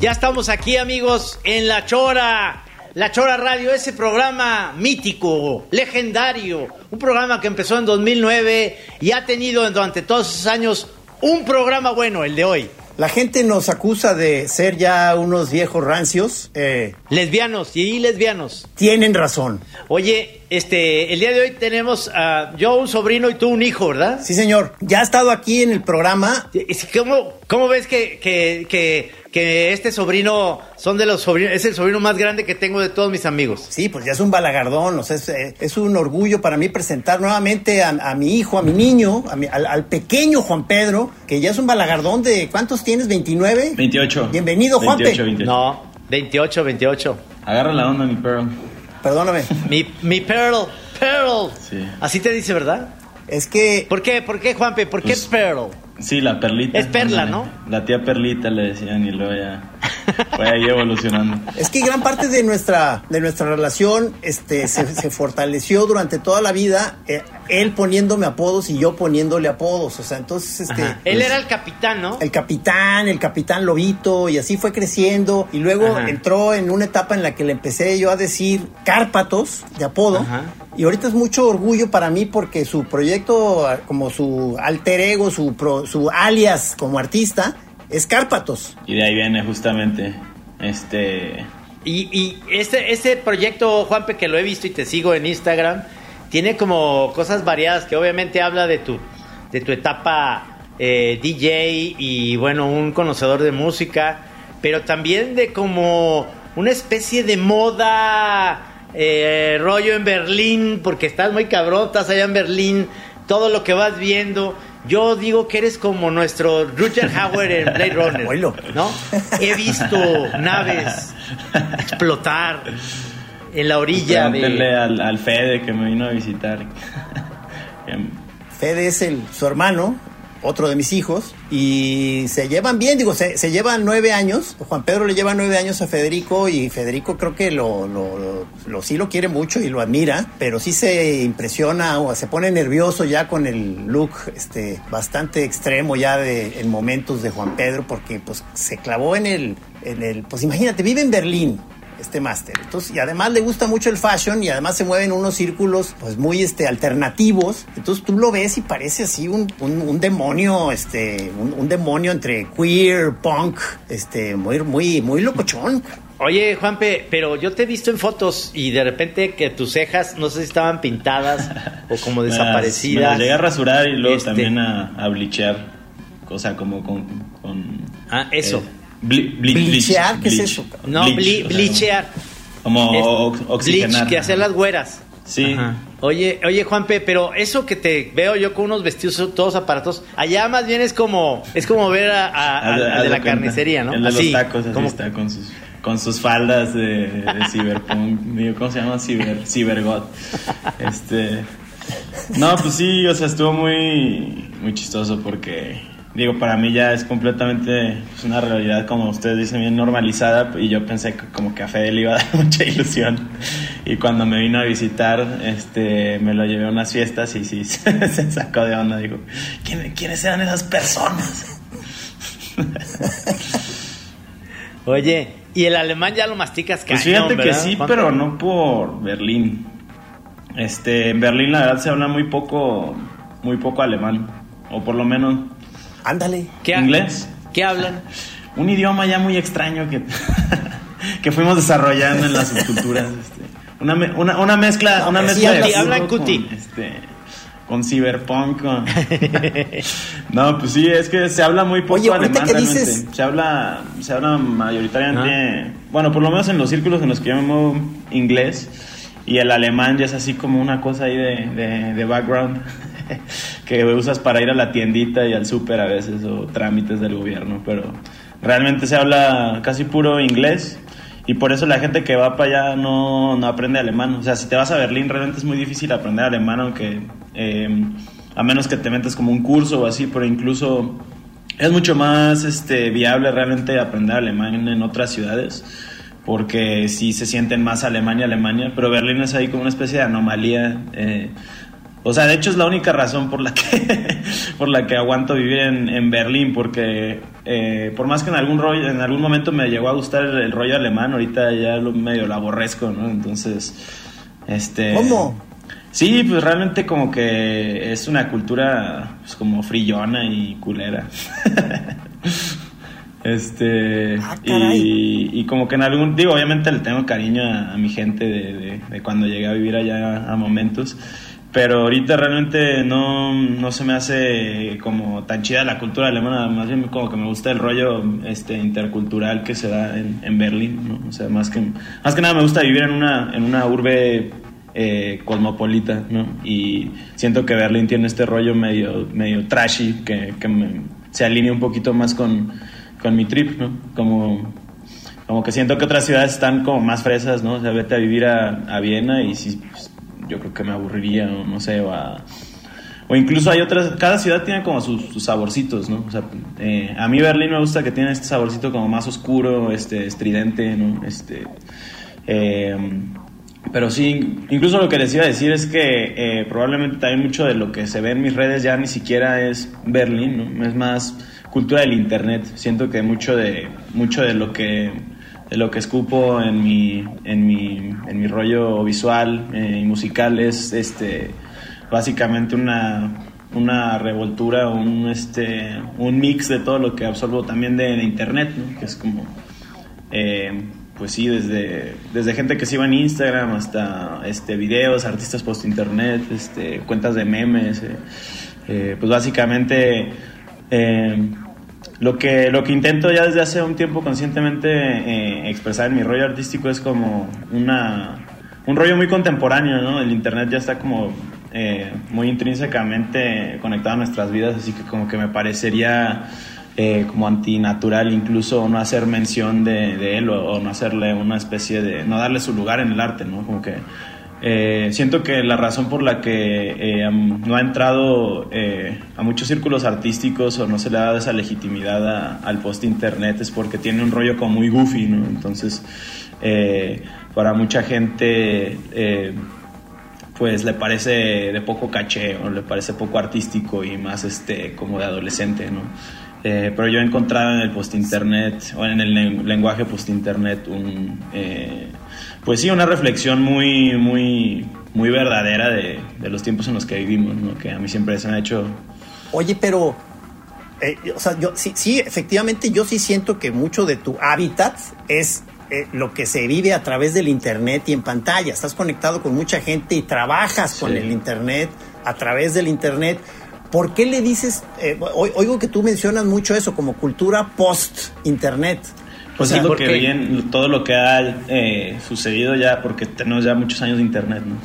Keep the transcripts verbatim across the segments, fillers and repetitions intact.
Ya estamos aquí, amigos, en La Chora. La Chora Radio, ese programa mítico, legendario. Un programa que empezó en dos mil nueve y ha tenido durante todos esos años un programa bueno, el de hoy. La gente nos acusa de ser ya unos viejos rancios. Eh, lesbianos y lesbianos. Tienen razón. Oye, este, el día de hoy tenemos uh, yo un sobrino y tú un hijo, ¿verdad? Sí, señor. Ya ha estado aquí en el programa. ¿Cómo, cómo ves que, que, que, que este sobrino son de los sobrinos? Es el sobrino más grande que tengo de todos mis amigos. Sí, pues ya es un balagardón. O sea, es, es un orgullo para mí presentar nuevamente a, a mi hijo, a mi niño, a mi, al, al pequeño Juan Pedro, que ya es un balagardón de... ¿Cuántos tienes? ¿veintinueve? veintiocho. Bienvenido, Juanpe. veintiocho, veintiocho. No, veintiocho, veintiocho. Agarra la onda, mi Pearl. Perdóname. Mi, mi Pearl, Pearl. Sí. Así te dice, ¿verdad? Es que... ¿Por qué? ¿Por qué, Juanpe? ¿Por qué Pues, Pearl? Sí, la Perlita. Es Perla, ¿no? La tía Perlita le decían y luego ya fue ahí evolucionando. Es que gran parte de nuestra de nuestra relación este se, se fortaleció durante toda la vida, eh, él poniéndome apodos y yo poniéndole apodos, o sea, entonces este Ajá. Él pues, era el capitán, ¿no? el capitán, el capitán Lobito, y así fue creciendo, y luego Ajá. entró en una etapa en la que le empecé yo a decir Cárpatos de apodo. Ajá. Y ahorita es mucho orgullo para mí porque su proyecto, como su alter ego, su pro, su alias como artista, es Cárpatos. Y de ahí viene justamente este... Y, y este, este proyecto, Juanpe, que lo he visto y te sigo en Instagram, tiene como cosas variadas que obviamente habla de tu, de tu etapa eh, D J y, bueno, un conocedor de música, pero también de como una especie de moda... Eh, rollo en Berlín, porque estás muy cabrón, estás allá en Berlín, todo lo que vas viendo. Yo digo que eres como nuestro Rutger Hauer en Blade Runner, Abuelo. ¿no? He visto naves explotar en la orilla Pregúntenle de... al, al Fede que me vino a visitar. Fede es el, su hermano, otro de mis hijos, y se llevan bien, digo, se, se llevan nueve años. Juan Pedro le lleva nueve años a Federico, y Federico creo que lo, lo, lo, lo sí lo quiere mucho y lo admira, pero sí se impresiona o se pone nervioso ya con el look este bastante extremo ya de, en momentos de Juan Pedro, porque pues se clavó en el, en el, pues imagínate, vive en Berlín este máster, entonces, y además le gusta mucho el fashion y además se mueve en unos círculos pues muy este alternativos, entonces tú lo ves y parece así un, un, un demonio, este un, un demonio entre queer, punk, este muy muy muy locochón. Oye, Juanpe, pero yo te he visto en fotos y de repente que tus cejas, no sé si estaban pintadas o como desaparecidas. Me las llegué a rasurar y luego Este... también a, a bleachear, cosa como con... con ah, eso. Eh, Ble- ble- ¿Bleachear? ¿Qué bleach, es eso? No, bleach, bli- o sea, bleachear. Como Es o- oxigenar. Bleach, que hacer las güeras. Sí. Ajá. Oye, oye, Juanpe, pero eso que te veo yo con unos vestidos todos aparatos, allá más bien es como es como ver a, a, a, Haz- a haz de la cuenta. carnicería, ¿no? El de Así, los tacos, así como... está, con sus, con sus faldas de, de cyberpunk. Digo, ¿cómo se llama? Ciber, cybergod. Este... No, pues sí, o sea, estuvo muy, muy chistoso porque... Digo, para mí ya es completamente pues, una realidad, como ustedes dicen, bien normalizada. Y yo pensé que como que a Fede le iba a dar mucha ilusión. Y cuando me vino a visitar, este, me lo llevé a unas fiestas y sí, se sacó de onda. Digo, ¿quién, ¿quiénes eran esas personas? Oye, y el alemán ya lo masticas cañón, Pues fíjate que ¿verdad, sí, Juanpe? pero no por Berlín. Este, en Berlín la verdad se habla muy poco, muy poco alemán. O por lo menos... Ándale. ¿Qué ha- ¿Inglés? ¿Qué hablan? Un idioma ya muy extraño que, que fuimos desarrollando en las subculturas. Este, una, me- una, una mezcla, No, una pero sí mezcla hablan- de hablan fútbol cuti. con, este, con cyberpunk. Con... No, pues sí, es que se habla muy poco Oye, ahorita alemán que realmente. dices- Se habla, se habla mayoritariamente, bueno, por lo menos en los círculos en los que yo me muevo, inglés, y el alemán ya es así como una cosa ahí de, de, de background. Que usas para ir a la tiendita y al súper a veces, o trámites del gobierno, pero realmente se habla casi puro inglés y por eso la gente que va para allá no, no aprende alemán. O sea, si te vas a Berlín realmente es muy difícil aprender alemán, aunque eh, a menos que te metas como un curso o así, pero incluso es mucho más este, viable realmente aprender alemán en otras ciudades, porque sí se sienten más Alemania, Alemania, pero Berlín es ahí como una especie de anomalía. eh, O sea, de hecho es la única razón por la que por la que aguanto vivir en, en Berlín, porque eh, por más que en algún rollo, en algún momento me llegó a gustar el, el rollo alemán, ahorita ya lo medio lo aborrezco, ¿no? Entonces, este... ¿Cómo? Sí, pues realmente como que es una cultura pues, como frillona y culera. Este ah, y, y como que en algún, digo, obviamente le tengo cariño a, a mi gente de, de, de cuando llegué a vivir allá a, a momentos, pero ahorita realmente no, no se me hace como tan chida la cultura alemana, más bien como que me gusta el rollo este intercultural que se da en, en Berlín, ¿no? O sea, más que más que nada me gusta vivir en una en una urbe eh, cosmopolita, ¿no? Y siento que Berlín tiene este rollo medio medio trashy que, que me, se alinea un poquito más con con mi trip, ¿no? Como, como que siento que otras ciudades están como más fresas, ¿no? O sea, vete a vivir a, a Viena y sí, pues, yo creo que me aburriría, o no sé, o, a, o incluso hay otras, cada ciudad tiene como sus, sus saborcitos, ¿no? O sea, eh, a mí Berlín me gusta que tiene este saborcito como más oscuro, este, estridente, ¿no? Este, eh, pero sí, incluso lo que les iba a decir es que eh, probablemente también mucho de lo que se ve en mis redes ya ni siquiera es Berlín, ¿no? Es más cultura del internet. Siento que mucho de mucho de lo que de lo que escupo en mi en mi en mi rollo visual eh, y musical es este básicamente una una revoltura, un este un mix de todo lo que absorbo también de, de internet, ¿no? Que es como eh, pues sí, desde desde gente que sigue en Instagram hasta este videos, artistas post internet, este cuentas de memes, eh, eh, pues básicamente eh, lo que lo que intento ya desde hace un tiempo conscientemente eh, expresar en mi rollo artístico es como una un rollo muy contemporáneo, ¿no? El internet ya está como eh, muy intrínsecamente conectado a nuestras vidas, así que como que me parecería eh, como antinatural incluso no hacer mención de, de él o, o no hacerle una especie de no darle su lugar en el arte, ¿no? Como que Eh, siento que la razón por la que eh, no ha entrado eh, a muchos círculos artísticos o no se le ha dado esa legitimidad a, al post-internet es porque tiene un rollo como muy goofy, ¿no? Entonces, eh, para mucha gente, eh, pues le parece de poco caché o le parece poco artístico y más este como de adolescente, ¿no? Eh, pero yo he encontrado en el post-internet o en el lenguaje post-internet un... Eh, pues sí, una reflexión muy, muy, muy verdadera de, de los tiempos en los que vivimos, ¿no? Que a mí siempre se me ha hecho... Oye, pero, eh, o sea, yo sí, sí, efectivamente, yo sí siento que mucho de tu hábitat es eh, lo que se vive a través del internet y en pantalla. Estás conectado con mucha gente y trabajas con sí. el internet, a través del internet. ¿Por qué le dices, eh, oigo que tú mencionas mucho eso, como cultura post-internet? Pues o sea, sí, porque ¿por bien todo lo que ha eh, sucedido ya, porque tenemos ya muchos años de internet, ¿no?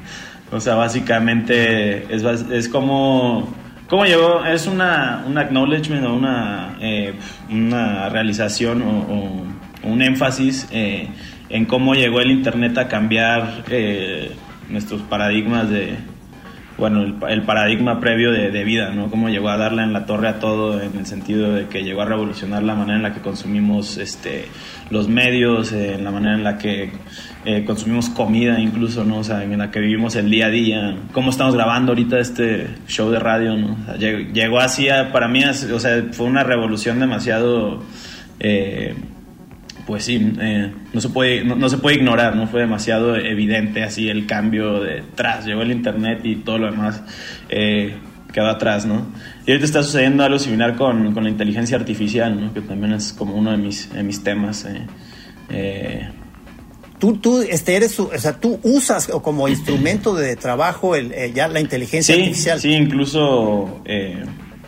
O sea, básicamente es, es como, ¿cómo llegó? Es una, un acknowledgement o una, eh, una realización o, o un énfasis eh, en cómo llegó el internet a cambiar eh, nuestros paradigmas de... bueno, el, el paradigma previo de, de vida, ¿no? Cómo llegó a darle en la torre a todo en el sentido de que llegó a revolucionar la manera en la que consumimos este, los medios, eh, en la manera en la que eh, consumimos comida incluso, ¿no? O sea, en la que vivimos el día a día, cómo estamos grabando ahorita este show de radio, ¿no? O sea, llegó, llegó así a, para mí, o sea, fue una revolución demasiado... Eh, pues sí, eh, no se puede no, no se puede ignorar, no fue demasiado evidente así el cambio de atrás, llegó el internet y todo lo demás eh, quedó atrás, ¿no? Y ahorita está sucediendo algo similar con, con la inteligencia artificial, ¿no? Que también es como uno de mis, de mis temas. Eh, eh. Tú, tú este, eres, o sea, tú usas como instrumento de trabajo el, eh, ya la inteligencia sí, artificial. Sí, incluso... Eh,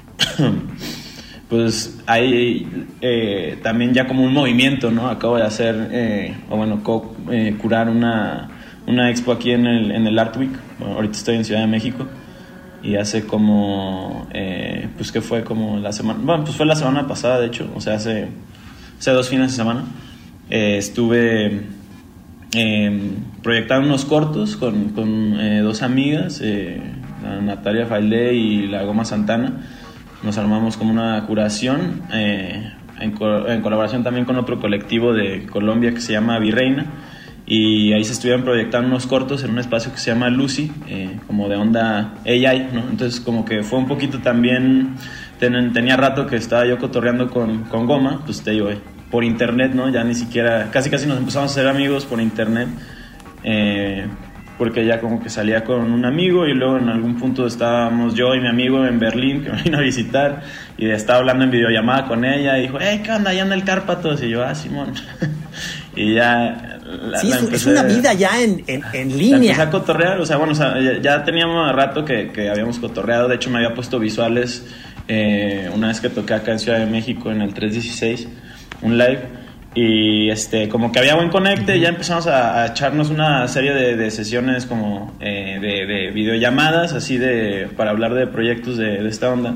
pues hay eh, también ya como un movimiento, ¿no? Acabo de hacer, eh, o bueno, co- eh, curar una, una expo aquí en el, en el Art Week. Bueno, ahorita estoy en Ciudad de México y hace como, eh, pues que fue como la semana, bueno, pues fue la semana pasada, de hecho, o sea, hace, hace dos fines de semana, eh, estuve eh, proyectando unos cortos con, con eh, dos amigas, eh, la Natalia Failé y la Goma Santana. Nos armamos como una curación eh, en, co- en colaboración también con otro colectivo de Colombia que se llama Virreina y ahí se estuvieron proyectando unos cortos en un espacio que se llama Lucy, eh, como de onda A I, ¿no? Entonces como que fue un poquito también, ten, tenía rato que estaba yo cotorreando con, con Goma, pues te digo, eh, por internet, ¿no? Ya ni siquiera, casi casi nos empezamos a hacer amigos por internet, eh, porque ya como que salía con un amigo y luego en algún punto estábamos yo y mi amigo en Berlín, que me vino a visitar, y estaba hablando en videollamada con ella y dijo, hey, ¿qué onda? ¿Ya anda el Cárpatos? Y yo, ah, Simón. Y ya... La, sí, la es, empecé, es una vida ya en, en, en la línea. empecé a cotorrear, o sea, bueno, o sea, ya, ya teníamos rato que, que habíamos cotorreado, de hecho me había puesto visuales eh, una vez que toqué acá en Ciudad de México en el tres dieciséis, un live, y este, como que había buen conecte, ya empezamos a, a echarnos una serie de, de sesiones como eh, de, de videollamadas, así de, para hablar de proyectos de, de esta onda.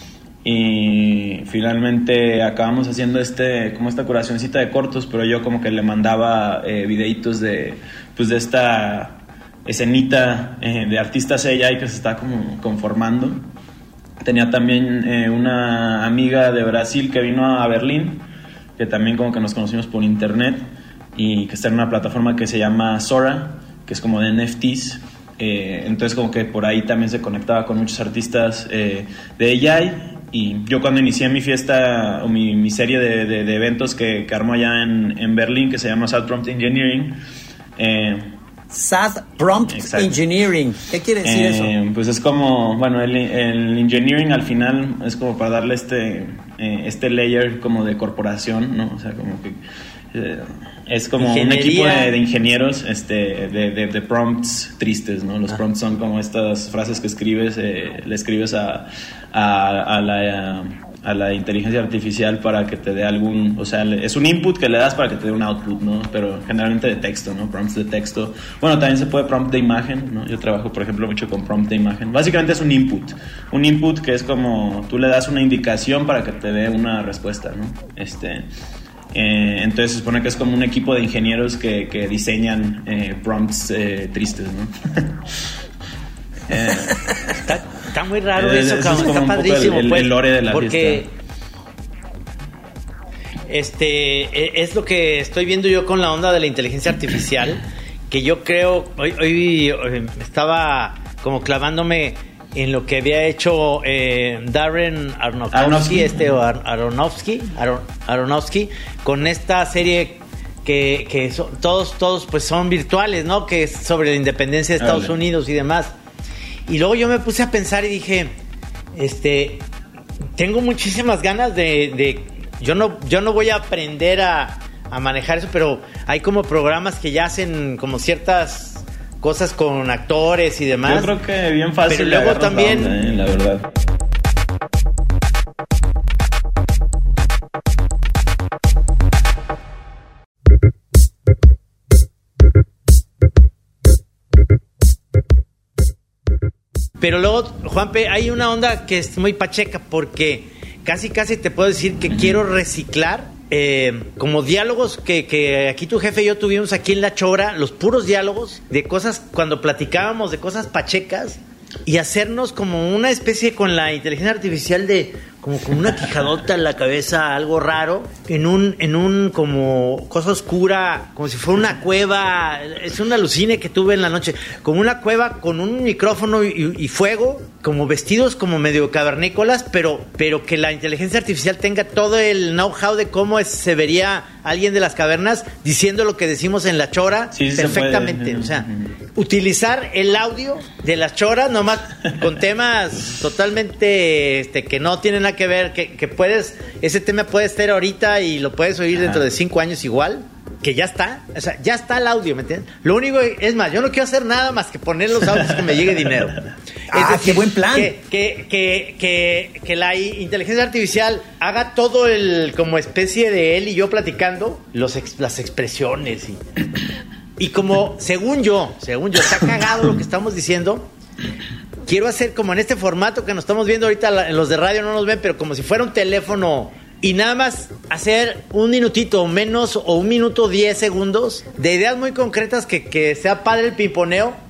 Y finalmente acabamos haciendo este como esta curacioncita de cortos, pero yo como que le mandaba eh, videitos de pues de esta escenita eh, de artistas A I que se está como conformando. Tenía también eh, una amiga de Brasil que vino a Berlín, que también como que nos conocimos por internet y que está en una plataforma que se llama Sora, que es como de N F Ts. Eh, entonces como que por ahí también se conectaba con muchos artistas eh, de A I. Y yo cuando inicié mi fiesta o mi, mi serie de, de, de eventos que, que armó allá en, en Berlín, que se llama Sad Prompt Engineering. Eh, Sad Prompt exacto. Engineering. ¿Qué quiere decir eh, eso? Pues es como, bueno, el, el engineering al final es como para darle este, eh, este layer como de corporación, ¿no? O sea, como que... Eh, es como Ingeniería. Un equipo de, de ingenieros este, de, de, de prompts tristes, ¿no? Los ah. prompts son como estas frases que escribes, eh, le escribes a, a, a, la, a la inteligencia artificial para que te dé algún... O sea, es un input que le das para que te dé un output, ¿no? Pero generalmente de texto, ¿no? Prompts de texto. Bueno, también se puede prompt de imagen, ¿no? Yo trabajo, por ejemplo, mucho con prompt de imagen. Básicamente es un input. Un input que es como... Tú le das una indicación para que te dé una respuesta, ¿no? Este... Eh, entonces se supone que es como un equipo de ingenieros que, que diseñan eh, prompts eh, tristes, ¿no? eh, está, está muy raro eh, eso, cabrón. Está padrísimo, el, pues, el lore de la porque fiesta. Este es lo que estoy viendo yo con la onda de la inteligencia artificial, que yo creo hoy, hoy, hoy estaba como clavándome en lo que había hecho eh, Darren Aronofsky, Aronofsky. este o Ar- Aronofsky, Aron- Aronofsky, con esta serie que, que so, todos, todos pues son virtuales, ¿no? Que es sobre la independencia de Estados Vale. Unidos y demás. Y luego yo me puse a pensar y dije, este, tengo muchísimas ganas de, de yo no, yo no voy a aprender a, a manejar eso, pero hay como programas que ya hacen como ciertas cosas con actores y demás. Yo creo que bien fácil. Pero luego también, la, onda, eh, la verdad. Pero luego, Juanpe, hay una onda que es muy pacheca porque casi casi te puedo decir que quiero reciclar Eh, como diálogos que, que aquí tu jefe y yo tuvimos aquí en La Chora, los puros diálogos de cosas, cuando platicábamos de cosas pachecas, y hacernos como una especie con la inteligencia artificial de como con una quijadota en la cabeza, algo raro, en un, en un como cosa oscura, como si fuera una cueva. Es un alucine que tuve en la noche, como una cueva con un micrófono y, y fuego, como vestidos como medio cavernícolas, pero, pero que la inteligencia artificial tenga todo el know-how de cómo es, se vería alguien de las cavernas diciendo lo que decimos en La Chora, sí, perfectamente. O sea, utilizar el audio de Las Choras nomás con temas totalmente este, que no tienen nada que ver, que, que puedes, ese tema puede estar ahorita y lo puedes oír dentro de cinco años igual, que ya está, o sea, ya está el audio, ¿me entiendes? Lo único es más, yo no quiero hacer nada más que poner los audios que me llegue dinero. Ah, es decir, qué buen plan. Que, que, que, que, que la inteligencia artificial haga todo el, como especie de él y yo platicando, los ex, las expresiones y, y como, según yo, según yo, está cagado lo que estamos diciendo. Quiero hacer como en este formato que nos estamos viendo ahorita, los de radio no nos ven, pero como si fuera un teléfono y nada más hacer un minutito menos o un minuto diez segundos de ideas muy concretas que, que sea padre el pimponeo,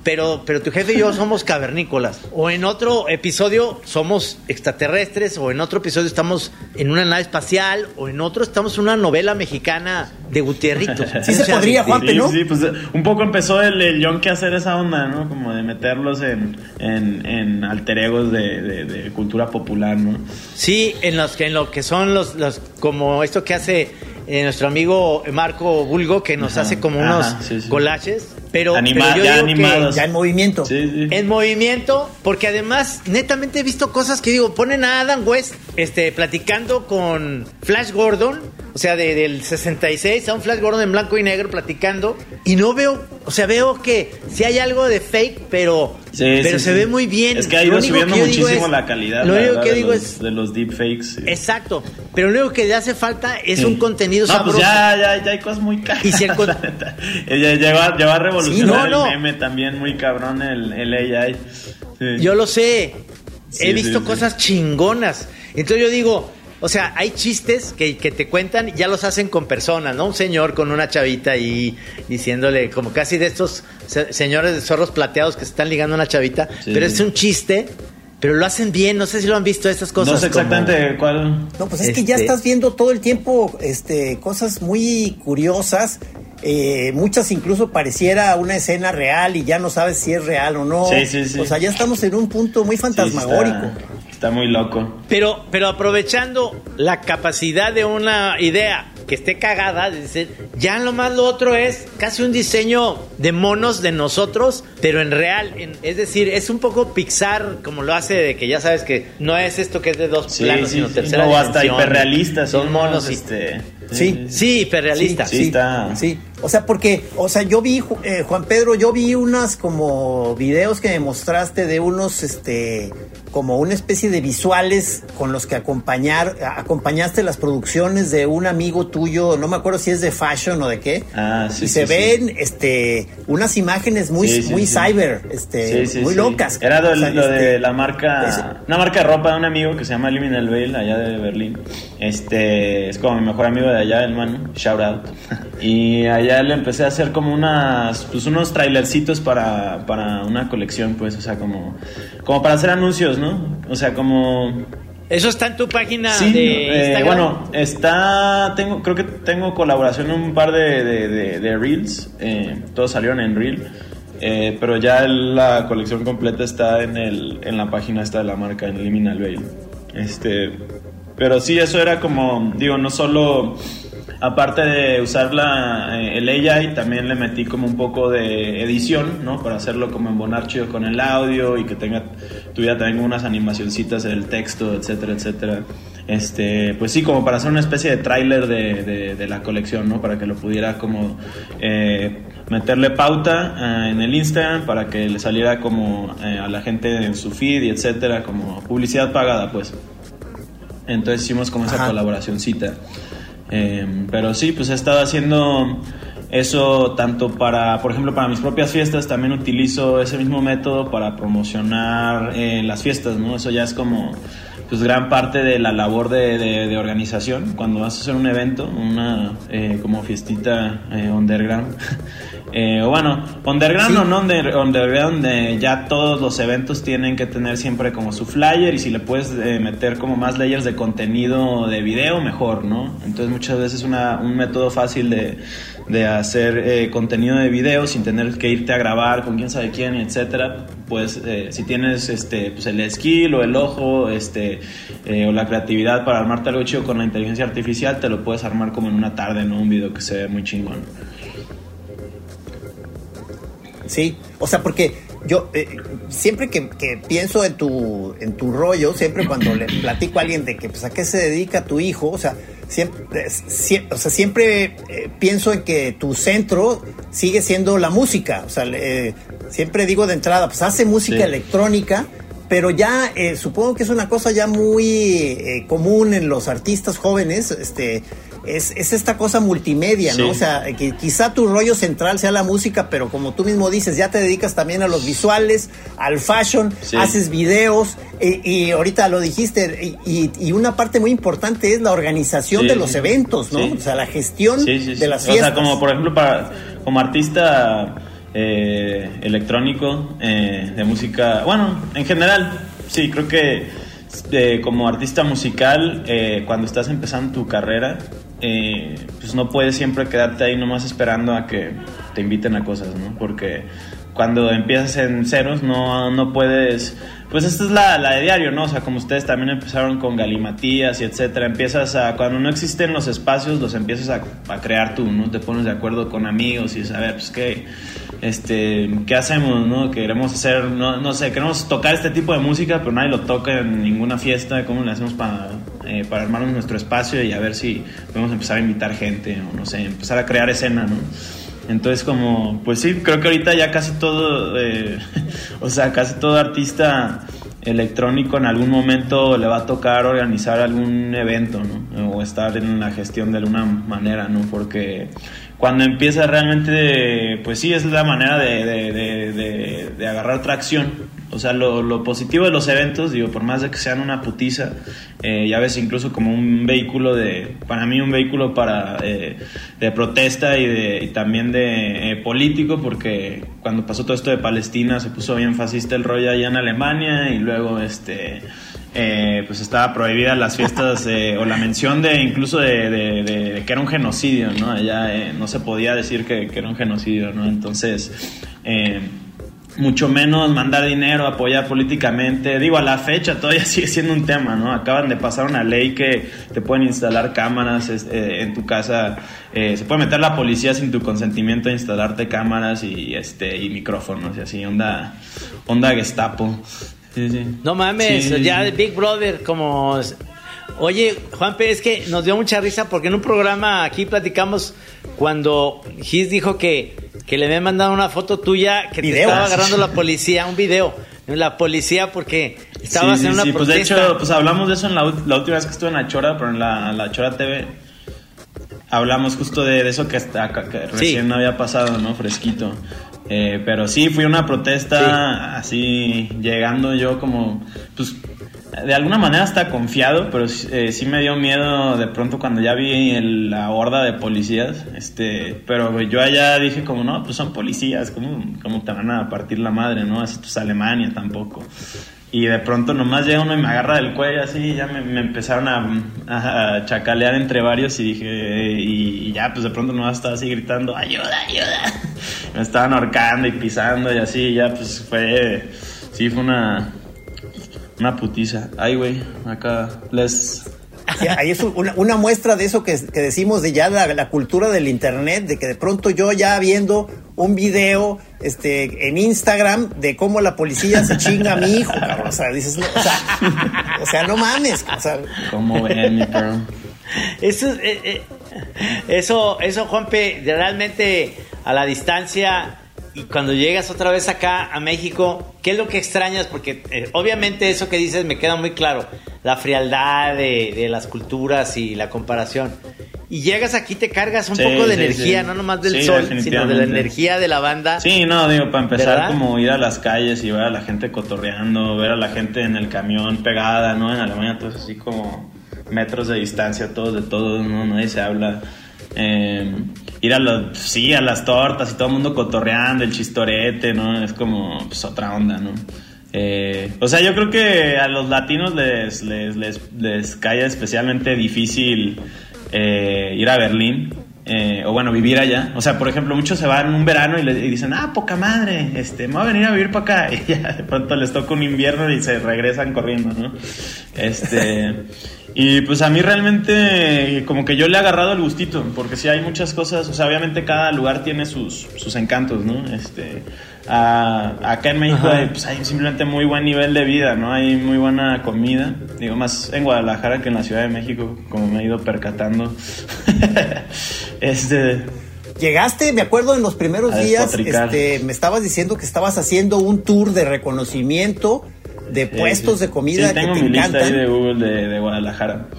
pero, pero tu jefe y yo somos cavernícolas. O en otro episodio somos extraterrestres, o en otro episodio estamos en una nave espacial, o en otro estamos en una novela mexicana de Gutierritos. Sí se podría, Juanpe, ¿no? Sí, sí, pues un poco empezó el, el Yonke a hacer esa onda, ¿no? Como de meterlos en, en, en alter egos de, de, de cultura popular, ¿no? Sí, en los que en lo que son los, los como esto que hace eh, nuestro amigo Marco Bulgo, que nos ajá, hace como unos ajá, sí, sí. collages, pero, Anima, pero yo ya digo animados. que ya en movimiento. Sí, sí. En movimiento, porque además netamente he visto cosas que digo, ponen a Adam West este platicando con Flash Gordon, o sea, de, del sesenta y seis a un Flash Gordon en blanco y negro platicando, y no veo, o sea, veo que sí hay algo de fake, pero sí, pero sí, se sí. ve muy bien. Es que ha ido subiendo muchísimo es, la calidad lo único que de, digo los, es, de los deepfakes. Sí. Exacto, pero lo único que le hace falta es sí. un contenido no, sabroso. Pues ya, ya, ya hay cosas muy caras. Y si el con... lleva, lleva a revolucionar sí, no, no. el meme también muy cabrón, el, el A I. Sí. Yo lo sé, sí, he visto sí, cosas sí. chingonas. Entonces yo digo, o sea, hay chistes que, que te cuentan, ya los hacen con personas, ¿no? Un señor con una chavita ahí diciéndole, como casi de estos se- señores de zorros plateados que se están ligando a una chavita, sí. pero es un chiste, pero lo hacen bien, no sé si lo han visto estas cosas. No sé exactamente como... cuál. No, pues es este... que ya estás viendo todo el tiempo este, cosas muy curiosas. Eh, muchas incluso pareciera una escena real y ya no sabes si es real o no. Sí, sí, sí. O sea, ya estamos en un punto muy fantasmagórico. Sí, está, está muy loco. Pero, pero aprovechando la capacidad de una idea que esté cagada, es decir, ya lo más lo otro es casi un diseño de monos de nosotros, pero en real, en, es decir, es un poco Pixar como lo hace, de que ya sabes que no es esto que es de dos sí, planos, sí, sino sí, tercera no, dimensión. hasta hiperrealistas. Son sí, monos, este, sí, sí, hiperrealista. Sí, sí, está. Sí, o sea, porque, o sea, yo vi, eh, Juan Pedro, yo vi unas como videos que me mostraste de unos, este, como una especie de visuales con los que acompañar, acompañaste las producciones de un amigo tuyo, no me acuerdo si es de fashion o de qué. Ah, sí, y sí, se sí. ven, este, unas imágenes muy, sí, sí, muy sí. cyber, este, sí, sí, muy sí. locas. Era lo, o sea, lo este, de la marca, ese. una marca de ropa de un amigo que se llama Liminal Veil, allá de Berlín. Este, es como mi mejor amigo de allá, hermano, shout out. Y allá le empecé a hacer como unas, pues unos trailercitos para, para una colección, pues, o sea, como, como para hacer anuncios, ¿no? O sea, como... Eso está en tu página Sí, de eh, Instagram. bueno, está, tengo, creo que tengo colaboración en un par de, de, de, de reels, eh, todos salieron en reel, eh, pero ya la colección completa está en el, en la página esta de la marca, en Liminal Veil. Este, pero sí, eso era como, digo, no solo, aparte de usar la, eh, el A I, también le metí como un poco de edición, ¿no? Para hacerlo como embonar chido con el audio y que tenga, tuviera también unas animacioncitas del texto, etcétera, etcétera. Este, pues sí, como para hacer una especie de tráiler de, de, de la colección, ¿no? Para que lo pudiera como eh, meterle pauta eh, en el Instagram para que le saliera como eh, a la gente en su feed y etcétera, como publicidad pagada, pues. Entonces hicimos como esa Ajá. colaboracioncita. Eh, pero sí, pues he estado haciendo eso tanto para, por ejemplo, para mis propias fiestas. También utilizo ese mismo método para promocionar eh, las fiestas, ¿no? Eso ya es como, pues, gran parte de la labor de, de, de organización. Cuando vas a hacer un evento, una eh, como fiestita eh, underground. Eh, o bueno, underground sí. o no under, underground, eh, ya todos los eventos tienen que tener siempre como su flyer, y si le puedes eh, meter como más layers de contenido de video, mejor, ¿no? Entonces muchas veces una, un método fácil de, de hacer eh, contenido de video sin tener que irte a grabar con quién sabe quién, etcétera. Pues eh, si tienes este, pues el skill o el ojo este, eh, o la creatividad para armarte algo chido con la inteligencia artificial, te lo puedes armar como en una tarde, ¿no? Un video que se ve muy chingón. Sí, o sea, porque yo eh, siempre que, que pienso en tu en tu rollo, siempre cuando le platico a alguien de que pues a qué se dedica tu hijo, o sea, siempre, siempre, o sea, siempre eh, pienso en que tu centro sigue siendo la música, o sea, eh, siempre digo de entrada, pues hace música sí. electrónica, pero ya eh, supongo que es una cosa ya muy eh, común en los artistas jóvenes, este... Es, es esta cosa multimedia, ¿no? Sí. O sea, que quizá tu rollo central sea la música, pero como tú mismo dices, ya te dedicas también a los visuales, al fashion, sí. haces videos, y, y ahorita lo dijiste, y, y una parte muy importante es la organización sí. de los eventos, ¿no? Sí. O sea, la gestión sí, sí, sí. de las fiestas. O sea, como por ejemplo, para como artista... eh, electrónico, eh, de música, bueno, en general, sí, creo que eh, como artista musical, eh, cuando estás empezando tu carrera, eh, pues no puedes siempre quedarte ahí nomás esperando a que te inviten a cosas, ¿no? Porque cuando empiezas en ceros no, no puedes... Pues esta es la, la de diario, ¿no? O sea, como ustedes también empezaron con Galimatías y etcétera, empiezas a... Cuando no existen los espacios, los empiezas a, a crear tú, ¿no? Te pones de acuerdo con amigos y saber, pues, ¿qué, este, ¿qué hacemos, no? Queremos hacer, no, no sé, queremos tocar este tipo de música, pero nadie lo toca en ninguna fiesta. ¿Cómo le hacemos para, eh, para armarnos nuestro espacio y a ver si podemos empezar a invitar gente o, no sé, empezar a crear escena, ¿no? Entonces, como, pues sí, creo que ahorita ya casi todo, eh, o sea, casi todo artista electrónico en algún momento le va a tocar organizar algún evento, ¿no? O estar en la gestión de alguna manera, ¿no? Porque cuando empieza realmente, pues sí, es la manera de, de, de, de, de agarrar tracción. O sea, lo, lo positivo de los eventos, digo, por más de que sean una putiza, eh, ya ves, incluso como un vehículo de, para mí un vehículo para eh, de protesta y, de, y también de eh, político, porque cuando pasó todo esto de Palestina se puso bien fascista el rollo allá en Alemania y luego este... Eh, pues estaba prohibida las fiestas eh, o la mención de incluso de, de, de, de que era un genocidio, ¿no? Allá eh, no se podía decir que, que era un genocidio, ¿no? Entonces, eh, mucho menos mandar dinero, apoyar políticamente. Digo, a la fecha todavía sigue siendo un tema, ¿no? Acaban de pasar una ley que te pueden instalar cámaras eh, en tu casa. Eh, se puede meter la policía sin tu consentimiento a instalarte cámaras y, este, y micrófonos y así, onda, onda Gestapo. Sí, sí. No mames, sí, ya sí. Big Brother como... Oye, Juanpe, es que nos dio mucha risa porque en un programa aquí platicamos cuando Gis dijo que, que le habían mandado una foto tuya que Video. te estaba agarrando la policía, un video, la policía porque estabas sí, sí, en una sí. protesta. Pues de hecho, pues hablamos de eso en la, la última vez que estuve en La Chora, pero en la, la Chora T V hablamos justo de, de eso que, hasta, que recién sí. había pasado, ¿no? Fresquito. Eh, pero sí, fui a una protesta sí. así, llegando yo como, pues, de alguna manera hasta confiado, pero eh, sí me dio miedo de pronto cuando ya vi el, la horda de policías, este, pero yo allá dije como, no, pues son policías, ¿cómo, cómo te van a partir la madre, no? Esto es Alemania tampoco. Y de pronto nomás llega uno y me agarra del cuello así, y ya me, me empezaron a, a chacalear entre varios y dije, y, y ya pues de pronto nomás estaba así gritando, ayuda, ayuda. Me estaban ahorcando y pisando y así, y ya pues fue, sí fue una, una putiza. Ay güey, acá les... Sí, ahí es una, una muestra de eso que, que decimos de ya la, la cultura del internet, de que de pronto yo ya viendo un video este, en Instagram de cómo la policía se chinga a mi hijo, cabrón. O sea, dices, no, o sea, o sea, no mames. O sea, ¿cómo ven, mi perro? Eso, eh, eh, eso, eso, Juanpe, realmente a la distancia y cuando llegas otra vez acá a México, ¿qué es lo que extrañas? Porque eh, obviamente eso que dices me queda muy claro, la frialdad de, de las culturas y la comparación. Y llegas aquí, te cargas un sí, poco de sí, energía, sí. no nomás del sí, sol, sino de la energía de la banda. Sí, no, digo, para empezar, ¿verdad? Como ir a las calles y ver a la gente cotorreando, ver a la gente en el camión pegada, ¿no? En Alemania, todo es así como metros de distancia, todos de todos, ¿no? Nadie se habla. Eh, ir a los, sí, a las tortas y todo el mundo cotorreando, el chistorete, ¿no? Es como pues, otra onda, ¿no? Eh, o sea, yo creo que a los latinos les, les, les, les cae especialmente difícil eh, ir a Berlín. Eh, o bueno, vivir allá. O sea, por ejemplo, muchos se van un verano y, le, y dicen, ah, poca madre, este, me voy a venir a vivir para acá. Y ya de pronto les toca un invierno y se regresan corriendo, ¿no? Este... Y pues a mí realmente como que yo le he agarrado el gustito, porque sí hay muchas cosas, o sea, obviamente cada lugar tiene sus, sus encantos, ¿no? Este, a, acá en México hay, pues, hay simplemente muy buen nivel de vida, ¿no? Hay muy buena comida, digo, más en Guadalajara que en la Ciudad de México, como me he ido percatando. este... Llegaste, me acuerdo en los primeros días, este, me estabas diciendo que estabas haciendo un tour de reconocimiento de puestos de comida sí, tengo que te mi encantan. Lista ahí de Google de, de Guadalajara.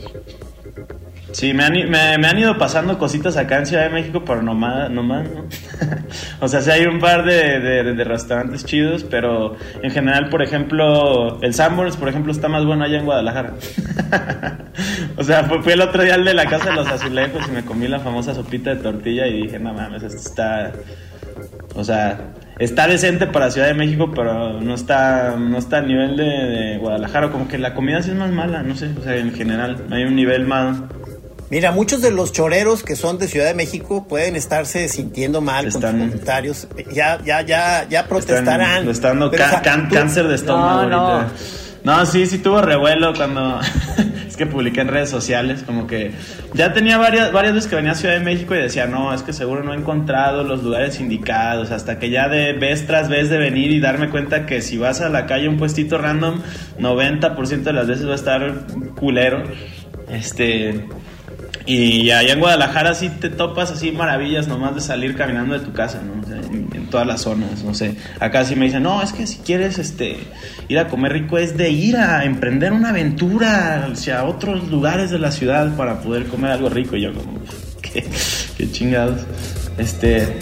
Sí, me han, me, me han ido pasando cositas acá en Ciudad de México, pero nomás, nomás ¿no? O sea, sí hay un par de, de, de restaurantes chidos, pero en general, por ejemplo, el Sanborns, por ejemplo, está más bueno allá en Guadalajara. O sea, fui, fui el otro día al de la Casa de los Azulejos y me comí la famosa sopita de tortilla y dije, no mames, esto está... O sea, está decente para Ciudad de México, pero no está no está al nivel de, de Guadalajara. Como que la comida sí es más mala, no sé, o sea, en general hay un nivel más... Mira, muchos de los choreros que son de Ciudad de México pueden estarse sintiendo mal están, con sus comentarios. Ya, ya, ya, ya protestarán. Están, están dando ca- can- cáncer de estómago no, ahorita. No. no, sí, sí tuvo revuelo cuando... es que publiqué en redes sociales, como que... Ya tenía varias, varias veces que venía a Ciudad de México y decía, no, es que seguro no he encontrado los lugares indicados. Hasta que ya de vez tras vez de venir y darme cuenta que si vas a la calle un puestito random, noventa por ciento de las veces va a estar culero. Este... Y allá en Guadalajara sí te topas así maravillas nomás de salir caminando de tu casa, ¿no? O sea, en, en todas las zonas, no sé. Acá sí me dicen, no, es que si quieres este ir a comer rico es de ir a emprender una aventura hacia otros lugares de la ciudad para poder comer algo rico. Y yo como, qué, qué chingados. Este...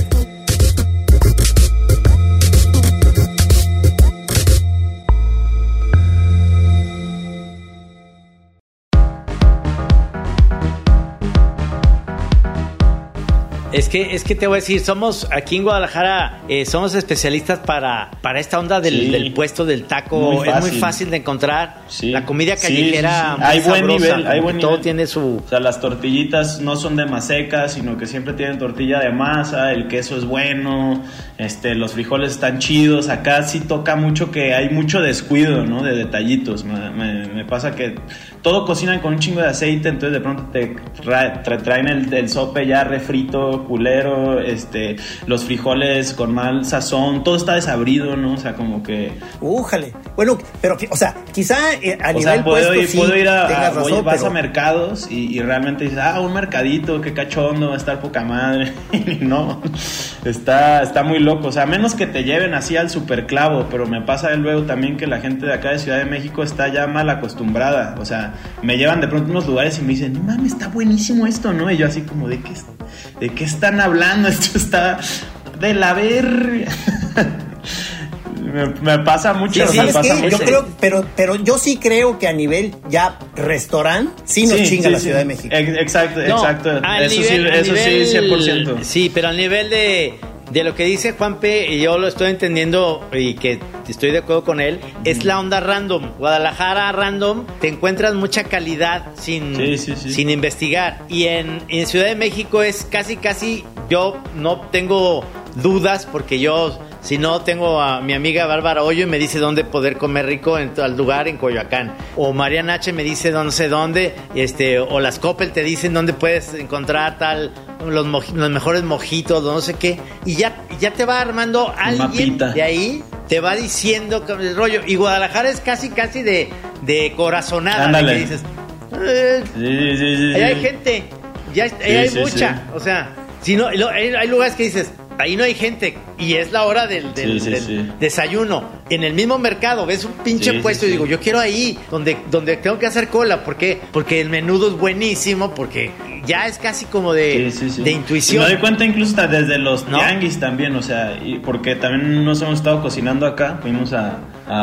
Es que, es que te voy a decir, somos aquí en Guadalajara, eh, somos especialistas para, para esta onda del, sí. del puesto del taco. Muy es muy fácil de encontrar. Sí. La comida callejera. Sí, sí, sí. Hay buen sabrosa, nivel, hay buen todo nivel. Tiene su. O sea, las tortillitas no son de maseca, sino que siempre tienen tortilla de masa. El queso es bueno. Este, los frijoles están chidos. Acá sí toca mucho que hay mucho descuido, ¿no? De detallitos. Me, me, me pasa que todo cocinan con un chingo de aceite, entonces de pronto te tra- tra- traen el, el sope ya refrito, culero, este, los frijoles con mal sazón, todo está desabrido, ¿no? O sea, como que... Újale. Bueno, pero, o sea, quizá eh, a o nivel sea, puedo, puesto ir, sí puedo ir a... tengas a voy, razón, vas pero... a mercados y, y realmente dices, ah, un mercadito, qué cachondo, va a estar poca madre. Y no, está, está muy loco. O sea, a menos que te lleven así al superclavo, pero me pasa luego también que la gente de acá de Ciudad de México está ya mal acostumbrada. O sea, me llevan de pronto a unos lugares y me dicen, no mames, está buenísimo esto, ¿no? Y yo así como, ¿de qué, de qué están hablando? Esto está de la verga. me, me pasa mucho. Sí, ¿sabes me pasa qué? mucho. Yo creo, pero, pero yo sí creo que a nivel ya restaurante sí nos sí, chinga sí, la sí. Ciudad de México. Exacto, no, exacto. Eso nivel, sí, eso nivel, sí, cien por ciento. Sí, pero al nivel de... De lo que dice Juanpe, y yo lo estoy entendiendo y que estoy de acuerdo con él, es la onda random. Guadalajara random, te encuentras mucha calidad sin, sí, sí, sí. sin investigar. Y en, en Ciudad de México es casi, casi, yo no tengo dudas porque yo... Si no, tengo a mi amiga Bárbara Hoyo y me dice dónde poder comer rico en tal lugar en Coyoacán. O Mariana H me dice no sé dónde, este, o las Coppel te dicen dónde puedes encontrar tal, los, moj- los mejores mojitos, no sé qué. Y ya, ya te va armando alguien Mapita. De ahí, te va diciendo el rollo. Y Guadalajara es casi, casi de, de corazonada. Ándale. Que dices, eh, sí, sí, sí, ahí sí. hay gente, ya sí, hay sí, mucha. Sí. O sea, si no, hay, hay lugares que dices... Ahí no hay gente y es la hora del, del, sí, sí, del sí. desayuno. En el mismo mercado ves un pinche sí, puesto sí, y digo, sí. yo quiero ahí, donde, donde tengo que hacer cola. ¿Por qué? Porque el menudo es buenísimo, porque ya es casi como de, sí, sí, sí. de intuición. Y me doy cuenta incluso hasta desde los ¿no? tianguis también, o sea, y porque también nos hemos estado cocinando acá, fuimos a,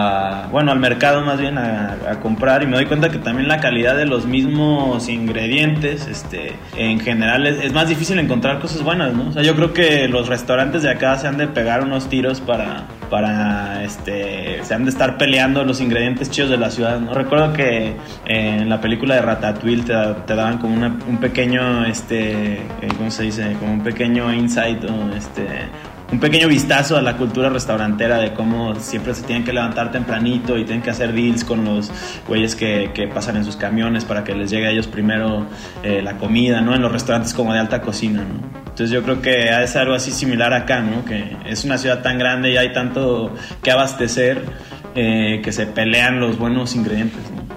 a bueno, al mercado más bien a, a comprar y me doy cuenta que también la calidad de los mismos ingredientes, este, en general es, es más difícil encontrar cosas buenas, ¿no? O sea, yo creo que los restaurantes de acá se han de pegar unos tiros para, para este, se han de estar peleando los ingredientes chidos de la ciudad, ¿no? Recuerdo que en la película de Ratatouille te, te daban como una, un pequeño, este, ¿cómo se dice? Como un pequeño insight, o este... un pequeño vistazo a la cultura restaurantera de cómo siempre se tienen que levantar tempranito y tienen que hacer deals con los güeyes que, que pasan en sus camiones para que les llegue a ellos primero eh, la comida, ¿no? En los restaurantes como de alta cocina, ¿no? Entonces yo creo que es algo así similar acá, ¿no? Que es una ciudad tan grande y hay tanto que abastecer eh, que se pelean los buenos ingredientes, ¿no?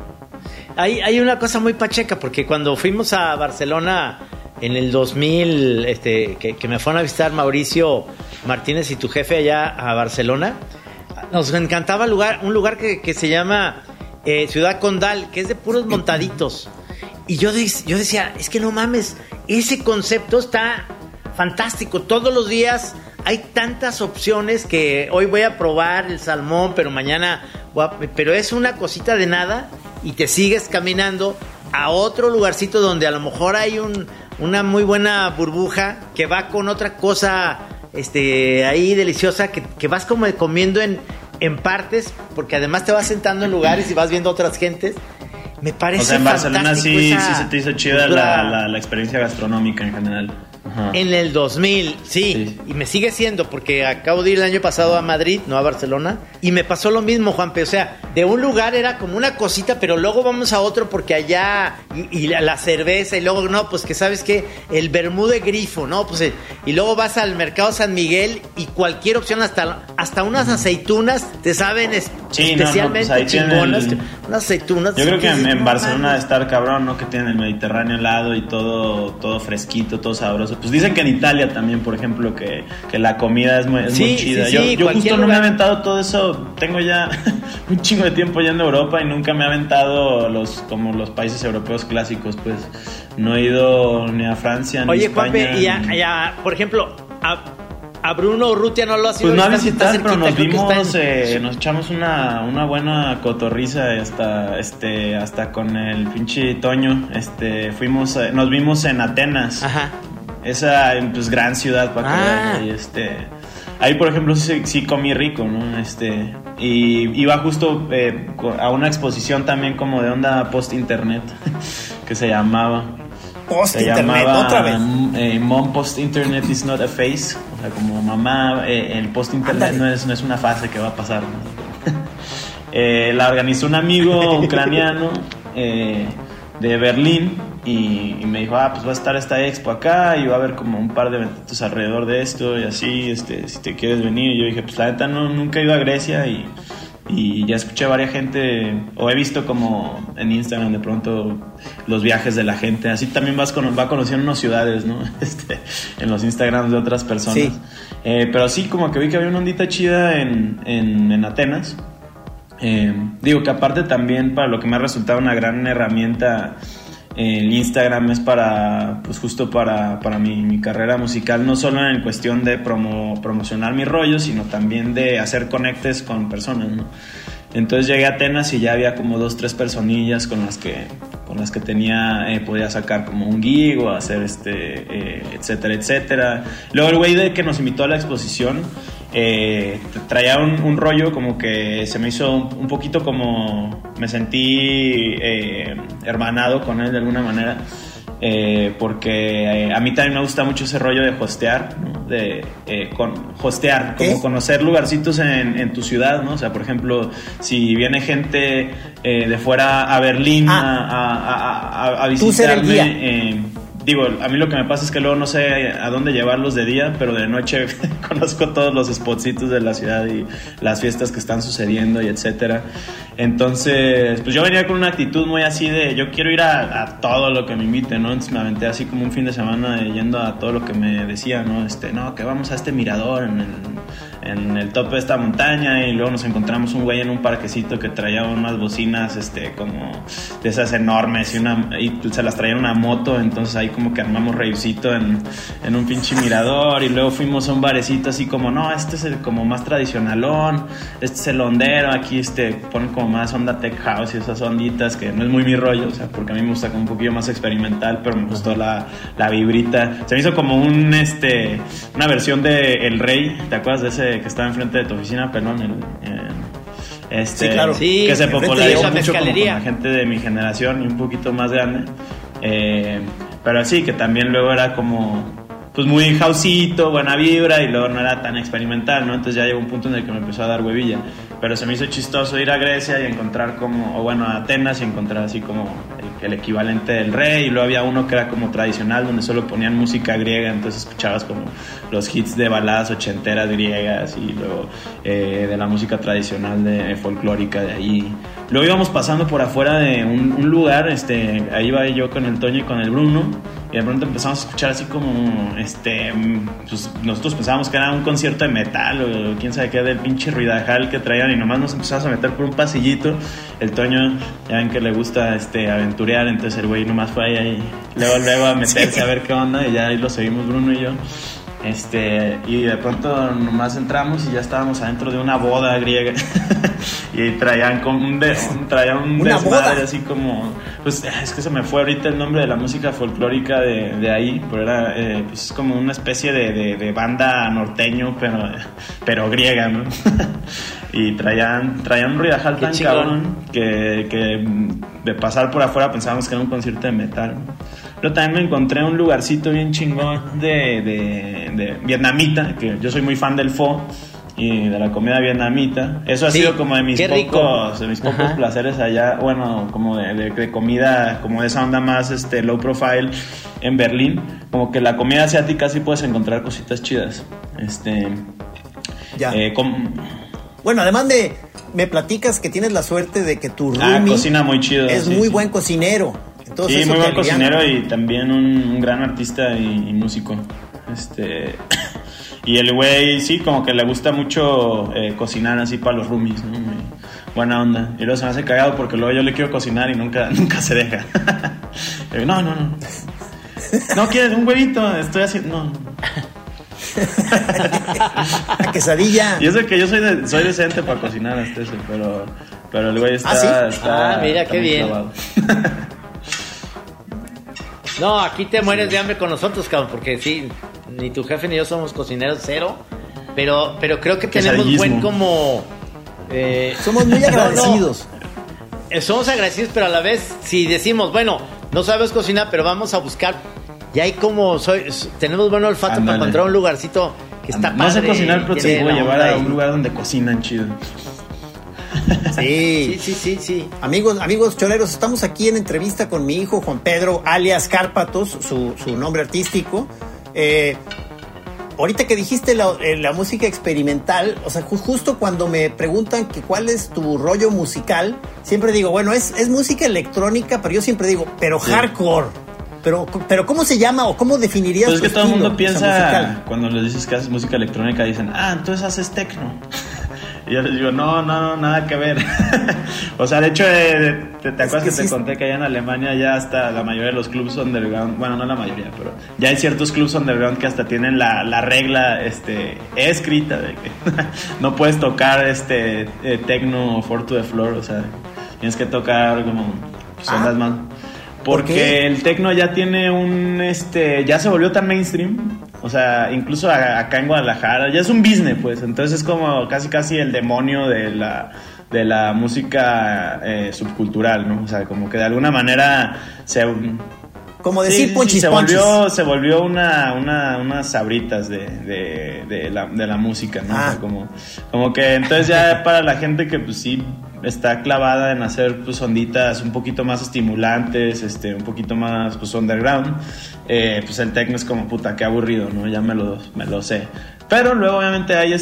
Hay, hay una cosa muy pacheca porque cuando fuimos a Barcelona... En el dos mil, este, que, que me fueron a visitar Mauricio Martínez y tu jefe allá a Barcelona, nos encantaba el lugar, un lugar que, que se llama eh, Ciudad Condal, que es de puros montaditos. Y yo, de, yo decía, es que no mames, ese concepto está fantástico. Todos los días hay tantas opciones que hoy voy a probar el salmón, pero mañana voy a, pero es una cosita de nada y te sigues caminando a otro lugarcito donde a lo mejor hay un... una muy buena burbuja que va con otra cosa este, ahí deliciosa que, que vas como comiendo en, en partes, porque además te vas sentando en lugares y vas viendo otras gentes. Me parece O sea, en Barcelona sí, esa sí se te hizo chida la, la, la experiencia gastronómica en general. Ajá. En el dos mil, sí, sí, y me sigue siendo, porque acabo de ir el año pasado a Madrid, no a Barcelona, y me pasó lo mismo, Juanpe. O sea, de un lugar era como una cosita, pero luego vamos a otro porque allá, y, y la, la cerveza, y luego, no, pues que sabes que el vermú de grifo, ¿no? Pues, y luego vas al mercado San Miguel y cualquier opción, hasta, hasta unas aceitunas te saben es, sí, especialmente no, no, pues chingonas, el... unas aceitunas. Yo creo que en, en no, Barcelona man. estar cabrón, ¿no? Que tienen el Mediterráneo al lado y todo, todo fresquito, todo sabroso. Pues dicen que en Italia también, por ejemplo, que, que la comida es muy, es sí, muy chida. Sí, yo sí, yo justo lugar. no me he aventado todo eso. Tengo ya un chingo de tiempo yendo a Europa y nunca me he aventado los como los países europeos clásicos. Pues no he ido ni a Francia ni a España. Oye, Juanpe, y a, ni... y a, por ejemplo, a, a Bruno Urrutia no lo ha sido. Pues no a visitar, pero nos vimos, en... eh, nos echamos una, una buena cotorriza hasta, este, hasta con el pinche Toño. Este, fuimos, eh, nos vimos en Atenas. Ajá. Esa, pues, gran ciudad para ah. que y este ahí, por ejemplo, sí, sí comí rico, ¿no? Este, y iba justo eh, a una exposición también como de onda post-internet que se llamaba Post-internet, otra vez. Eh, Mom, post-internet is not a phase. O sea, como mamá, eh, el post-internet no es, no es una fase que va a pasar, ¿no? eh, la organizó un amigo ucraniano eh, de Berlín. Y, y me dijo, ah, pues va a estar esta expo acá y va a haber como un par de eventos alrededor de esto y así, este, si te quieres venir. Y yo dije, pues la neta no, nunca he ido a Grecia y, y ya escuché a varias gente, o he visto como en Instagram de pronto los viajes de la gente. Así también vas con, va conociendo unas ciudades, ¿no? Este, en los Instagrams de otras personas. Sí. Eh, pero sí, como que vi que había una ondita chida en, en, en Atenas. Eh, digo que aparte también para lo que me ha resultado una gran herramienta... El Instagram es para, pues justo para, para mi, mi carrera musical, no solo en cuestión de promo, promocionar mi rollo, sino también de hacer conectes con personas, ¿no? Entonces llegué a Atenas y ya había como dos, tres personillas con las que, con las que tenía, eh, podía sacar como un gig o hacer este, eh, etcétera, etcétera. Luego el güey de que nos invitó a la exposición, eh, traía un, un rollo como que se me hizo un, un poquito como, me sentí eh, hermanado con él de alguna manera. Eh, porque eh, a mí también me gusta mucho ese rollo de hostear, ¿no? De eh, con, hostear, como ¿Qué? Conocer lugarcitos en, en tu ciudad, ¿no? O sea, por ejemplo, si viene gente eh, de fuera a Berlín ah. a, a, a, a visitarme, eh, digo, a mí lo que me pasa es que luego no sé a dónde llevarlos de día, pero de noche conozco todos los spotsitos de la ciudad y las fiestas que están sucediendo y etcétera. Entonces, pues yo venía con una actitud muy así de yo quiero ir a, a todo lo que me inviten, ¿no? Entonces me aventé así como un fin de semana yendo a todo lo que me decía, ¿no? Este, no, que vamos a este mirador en el, en el tope de esta montaña y luego nos encontramos un güey en un parquecito que traía unas bocinas, este, como de esas enormes y, una, y se las traía en una moto, entonces ahí como que armamos ravecito en, en un pinche mirador y luego fuimos a un barecito así como, no, este es el como más tradicionalón, este es el hondero, aquí este, ponen como más onda tech house y esas onditas que no es muy mi rollo, o sea, porque a mí me gusta como un poquillo más experimental, pero me gustó la, la vibrita, se me hizo como un, este, una versión de El Rey, ¿te acuerdas de ese que estaba enfrente de tu oficina, perdón, el... el este, sí, claro. Sí, que se popularizó mucho como con la la gente de mi generación y un poquito más grande, eh, pero sí, que también luego era como pues muy houseito, buena vibra y luego no era tan experimental, ¿no? Entonces ya llegó un punto en el que me empezó a dar huevilla, pero se me hizo chistoso ir a Grecia y encontrar como, o bueno, a Atenas y encontrar así como el, el equivalente del Rey, y luego había uno que era como tradicional donde solo ponían música griega, entonces escuchabas como los hits de baladas ochenteras griegas y luego eh, de la música tradicional de folclórica de ahí. Luego íbamos pasando por afuera de un, un lugar, este, ahí iba yo con el Toño y con el Bruno, y de pronto empezamos a escuchar así como, este, pues nosotros pensábamos que era un concierto de metal o quién sabe qué, del pinche ruidajal que traían, y nomás nos empezamos a meter por un pasillito. El Toño, ya ven que le gusta este, aventurear, entonces el güey nomás fue ahí, ahí luego, luego a meterse a ver qué onda, y ya ahí lo seguimos Bruno y yo. Este, y de pronto nomás entramos y ya estábamos adentro de una boda griega. Y traían como un, de, un, traían un desmadre así como, pues es que se me fue ahorita el nombre de la música folclórica de, de ahí, pero era eh, pues, como una especie de, de, de banda norteño, pero, pero griega, ¿no? Y traían, traían un ruidajal tan cabrón que, que de pasar por afuera pensábamos que era un concierto de metal, ¿no? Pero también me encontré un lugarcito bien chingón de, de, de vietnamita, que yo soy muy fan del pho y de la comida vietnamita. Eso ha sí, sido como de mis pocos, de mis pocos placeres allá, bueno, como de, de, de comida, como de esa onda más este, low profile en Berlín. Como que la comida asiática sí puedes encontrar cositas chidas. Este, ya. Eh, com- bueno, además de, me platicas que tienes la suerte de que tu roomie ah, cocina muy chido, es sí, muy sí. buen cocinero. Entonces, sí, muy buen cocinero y también un, un gran artista y, y músico. Este... Y el güey, sí, como que le gusta mucho eh, cocinar así para los roomies, ¿no? Muy buena onda. Y luego se me hace cagado porque luego yo le quiero cocinar y nunca, nunca se deja. Digo, no, no, no. No, ¿quieres un huevito? Estoy haciendo... No. La quesadilla. Y eso que yo soy, de, soy decente para cocinar hasta eso, pero, pero el güey está... ¿Ah, sí? está ah, mira, está qué bien. clavado. No, aquí te mueres de hambre con nosotros, cabrón, porque sí, ni tu jefe ni yo somos cocineros cero, pero, pero creo que tenemos buen como... Eh, somos muy agradecidos. No, no, somos agradecidos, pero a la vez, si decimos, bueno, no sabes cocinar, pero vamos a buscar, ya hay como, soy, tenemos buen olfato Andale. Para encontrar un lugarcito que está Andale. padre. No sé cocinar, pero te voy a llevar a un lugar donde cocinan chido. Sí. sí, sí, sí, sí. Amigos, amigos choleros, estamos aquí en entrevista con mi hijo Juan Pedro, alias Cárpatos, su, su nombre artístico. Eh, ahorita que dijiste la, la música experimental, o sea, ju- justo cuando me preguntan que cuál es tu rollo musical, siempre digo, bueno, es, es música electrónica, pero yo siempre digo, pero sí. Hardcore. Pero, pero ¿cómo se llama o cómo definirías pues tu es que todo el mundo piensa, musical? Cuando les dices que haces música electrónica, dicen, ah, entonces haces techno. Y yo les digo, no, no, no, nada que ver. O sea, de hecho, eh, te, te acuerdas que, que te sí conté que allá en Alemania ya hasta la mayoría de los clubs underground, bueno, no la mayoría, pero ya hay ciertos clubs underground que hasta tienen la, la regla este, escrita de que no puedes tocar este eh, techno o four to the floor, o sea, tienes que tocar como pues, ondas ah. más... Porque ¿por el techno ya tiene un, este, ya se volvió tan mainstream, o sea, incluso a, acá en Guadalajara, ya es un business, pues, entonces es como casi casi el demonio de la, de la música eh, subcultural, ¿no? O sea, como que de alguna manera se... Como decir sí, ponchis, sí, se ponchis. volvió se volvió una, una unas sabritas de, de, de, la, de la música, ¿no? Ah. O sea, como, como que entonces ya para la gente que pues sí está clavada en hacer pues onditas un poquito más estimulantes, este, un poquito más pues underground, eh, pues el techno es como puta, qué aburrido, ¿no? Ya me lo, me lo sé. Pero luego obviamente hay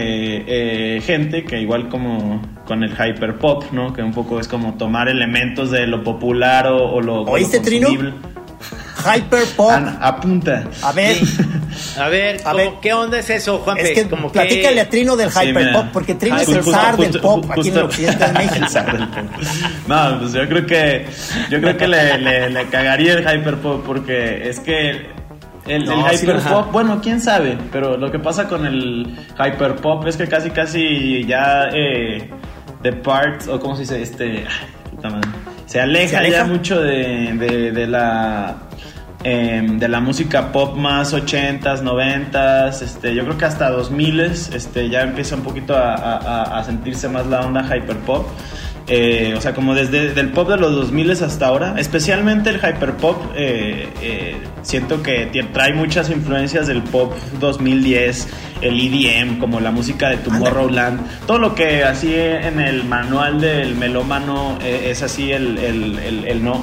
este eh, gente que igual como con el hyperpop, ¿no? Que un poco es como tomar elementos de lo popular o, o lo, ¿oíste, lo consumible. Trino? Hyperpop. Ana, apunta. A ver, sí. a ver, a ver, ¿qué onda es eso, Juan? Es que como platícale que... a Trino del sí, Hyperpop, mira. porque Trino Ay, es el justo, zar justo, del pop justo, aquí en el occidente de México. El zar del pop. No, pues yo creo que yo creo que le, le, le cagaría el Hyperpop porque es que el, no, el Hyperpop, sí, bueno, quién sabe, pero lo que pasa con el Hyperpop es que casi casi ya eh, The Parts, o cómo se dice, este, puta madre, se aleja, ¿Se aleja? ya mucho de, de, de la eh, de la música pop más ochentas, noventas, este, yo creo que hasta dos miles, este, ya empieza un poquito a, a, a sentirse más la onda hyperpop. Eh, o sea, como desde el pop de los dos mil hasta ahora, especialmente el hyperpop, eh, eh, siento que trae muchas influencias del pop dos mil diez, el E D M, como la música de Tomorrowland, todo lo que así en el manual del melómano eh, es así el, el, el, el no.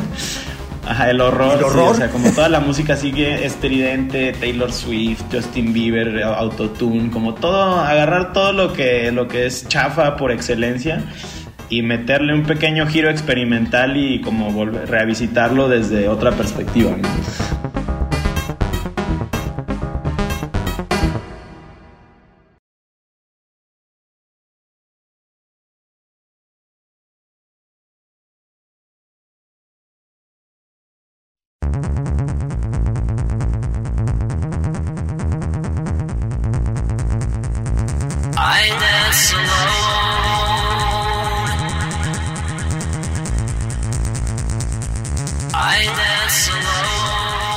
Ajá, el horror, ¿El horror? Sí, o sea, como toda la música sigue estridente, Taylor Swift, Justin Bieber, autotune, como todo, agarrar todo lo que, lo que es chafa por excelencia y meterle un pequeño giro experimental y como volver, revisitarlo desde otra perspectiva, ¿no? I dance alone. I dance alone.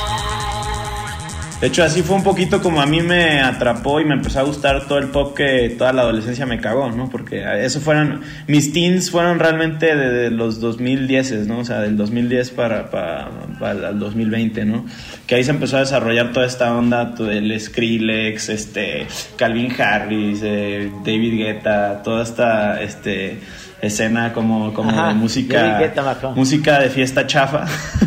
De hecho, así fue un poquito como a mí me atrapó y me empezó a gustar todo el pop que toda la adolescencia me cagó, ¿no? Porque eso fueron, mis teens fueron realmente de, de los dos mil diez, ¿no? O sea, del dos mil diez para, para, para el dos mil veinte, ¿no? Que ahí se empezó a desarrollar toda esta onda, todo el Skrillex, este, Calvin Harris, eh, David Guetta, toda esta, este, escena como, como Ajá, de música, Guetta, música de fiesta chafa.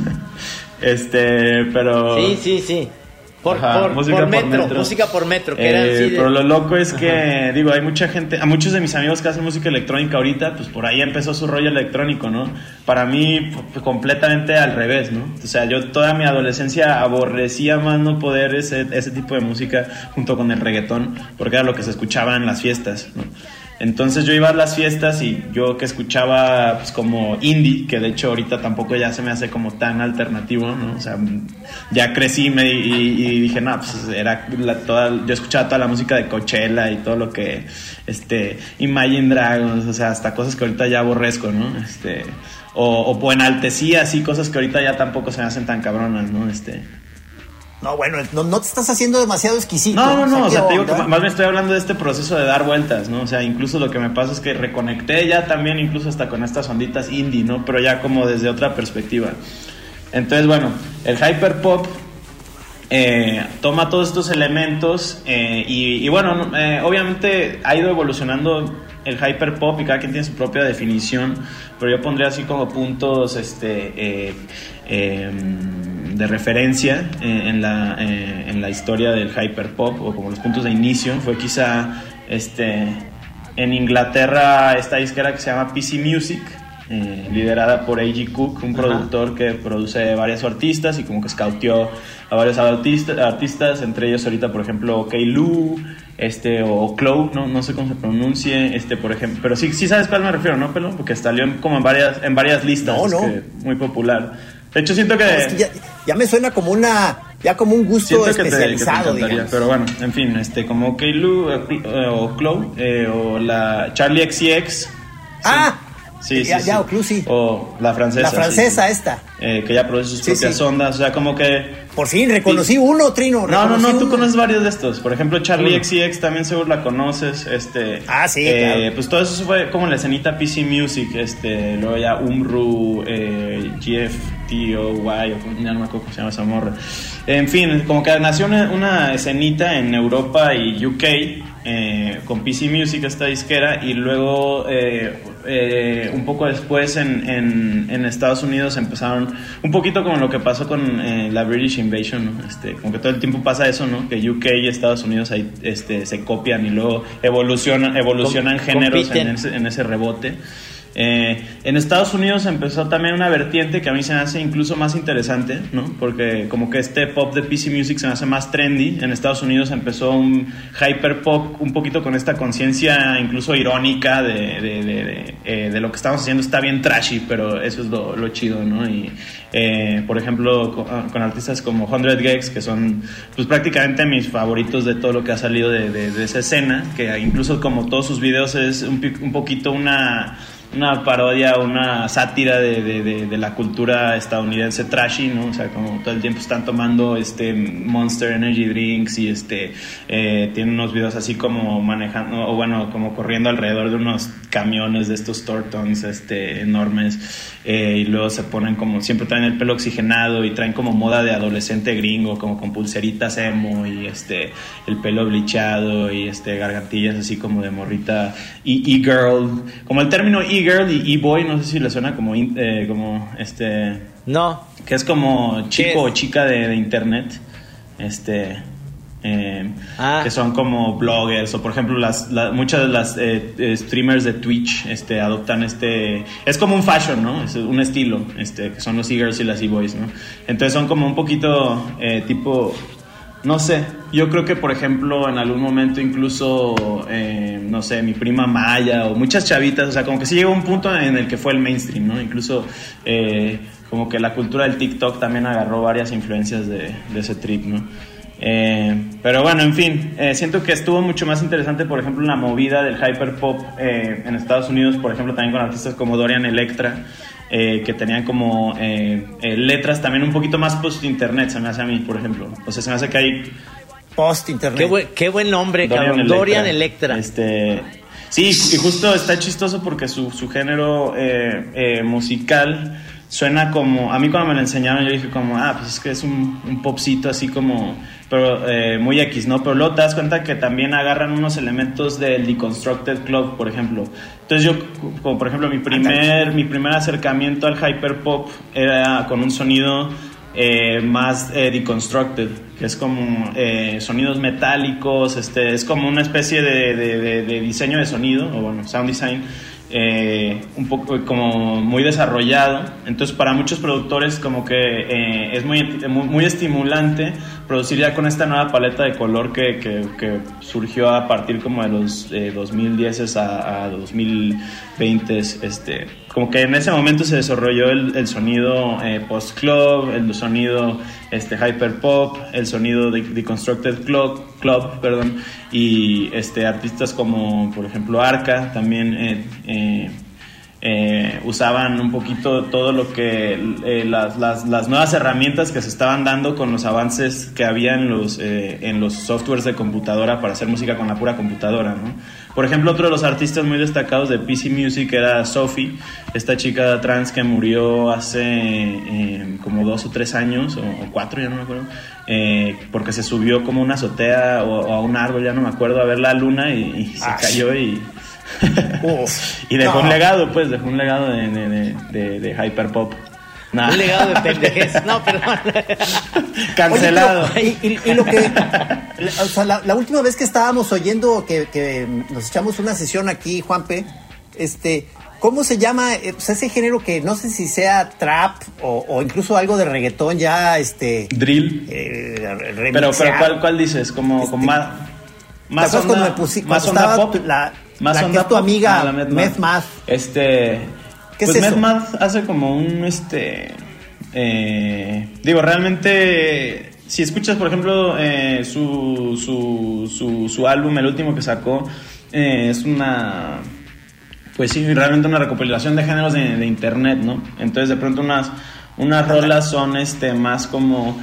este, pero... Sí, sí, sí. Por, Ajá, por, música por, por metro, metro. música por metro, que Eh, era así de... Pero lo loco es que, ajá, digo, hay mucha gente, a muchos de mis amigos que hacen música electrónica ahorita, pues por ahí empezó su rollo electrónico, ¿no? Para mí, pues, completamente al revés, ¿no? O sea, yo toda mi adolescencia aborrecía más no poder ese, ese tipo de música junto con el reggaetón, porque era lo que se escuchaba en las fiestas, ¿no? Entonces yo iba a las fiestas y yo que escuchaba pues como indie, que de hecho ahorita tampoco ya se me hace como tan alternativo, ¿no? O sea, ya crecí me, y, y dije, no, pues era la, toda, yo escuchaba toda la música de Coachella y todo lo que, este, Imagine Dragons, o sea, hasta cosas que ahorita ya aborrezco, ¿no? Este, o, o enaltecía así cosas que ahorita ya tampoco se me hacen tan cabronas, ¿no? Este... No, bueno, no, no te estás haciendo demasiado exquisito. No, no, no, o sea, te digo que onda? más me estoy hablando de este proceso de dar vueltas, ¿no? O sea, incluso lo que me pasa es que reconecté ya también, incluso hasta con estas onditas indie, ¿no? Pero ya como desde otra perspectiva. Entonces, bueno, el hyperpop eh, toma todos estos elementos eh, y, y bueno, eh, obviamente ha ido evolucionando el hyperpop y cada quien tiene su propia definición, pero yo pondría así como puntos, este... Eh, eh, de referencia eh, en, la, eh, en la historia del hyperpop, o como los puntos de inicio. Fue quizá este, en Inglaterra esta disquera que se llama P C Music, eh, liderada por A G Cook, un Ajá. productor que produce varios artistas y como que scouteó a varios artistas, artistas entre ellos ahorita, por ejemplo, K-Lou, este, o Clow, no, no sé cómo se pronuncie, este, por ejemplo, pero sí, sí sabes cuál me refiero, ¿no, Pelo? Porque salió en, como en varias, en varias listas, no, no. Es que muy popular. De hecho, siento que... No, es que ya, ya me suena como una... Ya como un gusto especializado, que te, que te digamos. Pero bueno, en fin, este, como K-Lou eh, o Chloe eh, o la Charlie X C X. Ah, sí, ya, sí, ya, sí. o Chloe, sí. O la francesa. La francesa sí, esta. Eh, que ya produce sus sí, propias sí. ondas, o sea, como que... Por fin, reconocí sí. uno, Trino. No, no, no, uno. tú conoces varios de estos. Por ejemplo, Charlie X C X también seguro la conoces. Este, ah, sí, eh, claro. Pues todo eso fue como la escenita P C Music, este, luego ya Umru, eh, G F T O Y, o ya no me acuerdo cómo se llama esa morra. En fin, como que nació una, una escenita en Europa y U K eh, con P C Music, esta disquera, y luego eh, eh, un poco después en, en, en Estados Unidos empezaron un poquito como lo que pasó con eh, la British Invasion, ¿no? Este, como que todo el tiempo pasa eso, ¿no? Que U K y Estados Unidos ahí, este, se copian y luego evolucionan, evolucionan Com- géneros en ese, en ese rebote. Eh, en Estados Unidos empezó también una vertiente que a mí se me hace incluso más interesante, ¿no? Porque como que este pop de P C Music se me hace más trendy. En Estados Unidos empezó un hyper pop un poquito con esta conciencia incluso irónica de, de, de, de, eh, de lo que estamos haciendo está bien trashy, pero eso es lo, lo chido, ¿no? Y eh, por ejemplo con, con artistas como Hundred Gex, que son pues prácticamente mis favoritos de todo lo que ha salido de, de, de esa escena, que incluso como todos sus videos es un, un poquito una una parodia, una sátira de, de, de, de la cultura estadounidense trashy, ¿no? O sea, como todo el tiempo están tomando este Monster Energy Drinks y este eh, tienen unos videos así como manejando, o bueno, como corriendo alrededor de unos camiones de estos Tortons este, enormes, eh, y luego se ponen como, siempre traen el pelo oxigenado y traen como moda de adolescente gringo, como con pulseritas emo y este el pelo bleachado y este gargantillas así como de morrita y e-girl, como el término e girl y e-boy, no sé si le suena como eh, como este no, que es como chico o chica de, de internet, este eh, ah. que son como bloggers, o por ejemplo las, las muchas de las eh, streamers de Twitch este adoptan este, es como un fashion, ¿no? Es un estilo, este, que son los e-girls y las e-boys, ¿no? Entonces son como un poquito eh, tipo, no sé, yo creo que por ejemplo en algún momento incluso eh, no sé, mi prima Maya o muchas chavitas, o sea, como que sí llegó un punto en el que fue el mainstream, ¿no? Incluso eh, como que la cultura del TikTok también agarró varias influencias de, de ese trip, ¿no? Eh, pero bueno, en fin, eh, siento que estuvo mucho más interesante, por ejemplo, la movida del hyperpop eh, en Estados Unidos, por ejemplo, también con artistas como Dorian Electra, eh, que tenían como eh, eh, letras también un poquito más post-internet, se me hace a mí, por ejemplo. O sea, se me hace que hay... Post-internet. Qué buen, qué buen nombre, Dorian cabrón. Electra. Dorian Electra. Este, sí, y justo está chistoso porque su, su género eh, eh, musical suena como... A mí cuando me lo enseñaron yo dije como, ah, pues es que es un, un popcito así como... pero eh, muy X, ¿no? Pero luego te das cuenta que también agarran unos elementos del Deconstructed Club, por ejemplo. Entonces yo, como por ejemplo, mi primer, mi primer acercamiento al hyperpop era con un sonido eh, más eh, deconstructed, que es como eh, sonidos metálicos, este, es como una especie de, de, de, de diseño de sonido, o bueno, sound design, eh, un poco como muy desarrollado. Entonces para muchos productores como que eh, es muy, muy, muy estimulante producir ya con esta nueva paleta de color que, que, que surgió a partir como de los eh, dos mil diez a, a dos mil veinte. Este, como que en ese momento se desarrolló el, el sonido eh, post-club, el sonido este, hyperpop, el sonido de Deconstructed Club, club perdón, y este, artistas como por ejemplo Arca también eh, eh, Eh, usaban un poquito todo lo que eh, las, las, las nuevas herramientas que se estaban dando con los avances que había en los, eh, en los softwares de computadora para hacer música con la pura computadora, ¿no? Por ejemplo, otro de los artistas muy destacados de P C Music era Sophie, esta chica trans que murió hace eh, como dos o tres años, o, o cuatro, ya no me acuerdo, eh, porque se subió como una azotea o, o a un árbol, ya no me acuerdo, a ver la luna y, y se Ay. cayó y... y dejó no. un legado, pues, dejó un legado de, de, de, de hyperpop. Nah. Un legado de pendejez. No, perdón. Cancelado. Oye, pero, y, y, y lo que... O sea, la, la última vez que estábamos oyendo que, que nos echamos una sesión aquí, Juanpe, este... ¿Cómo se llama pues, ese género que no sé si sea trap o, o incluso algo de reggaetón ya, este... Drill. Eh, pero, pero ¿cuál, cuál dices? Como este, con más... Más onda, cuando me puse, más cuando onda estaba pop. La, más la onda que es tu pop. amiga, Ah, Meth Math. Este... ¿Qué pues es eso? Meth Math hace como un, este... Eh, digo, realmente... Si escuchas, por ejemplo, eh, su, su, su, su álbum, el último que sacó, eh, es una... Pues sí, realmente una recopilación de géneros de, de internet, ¿no? Entonces de pronto unas, unas rolas son este más como...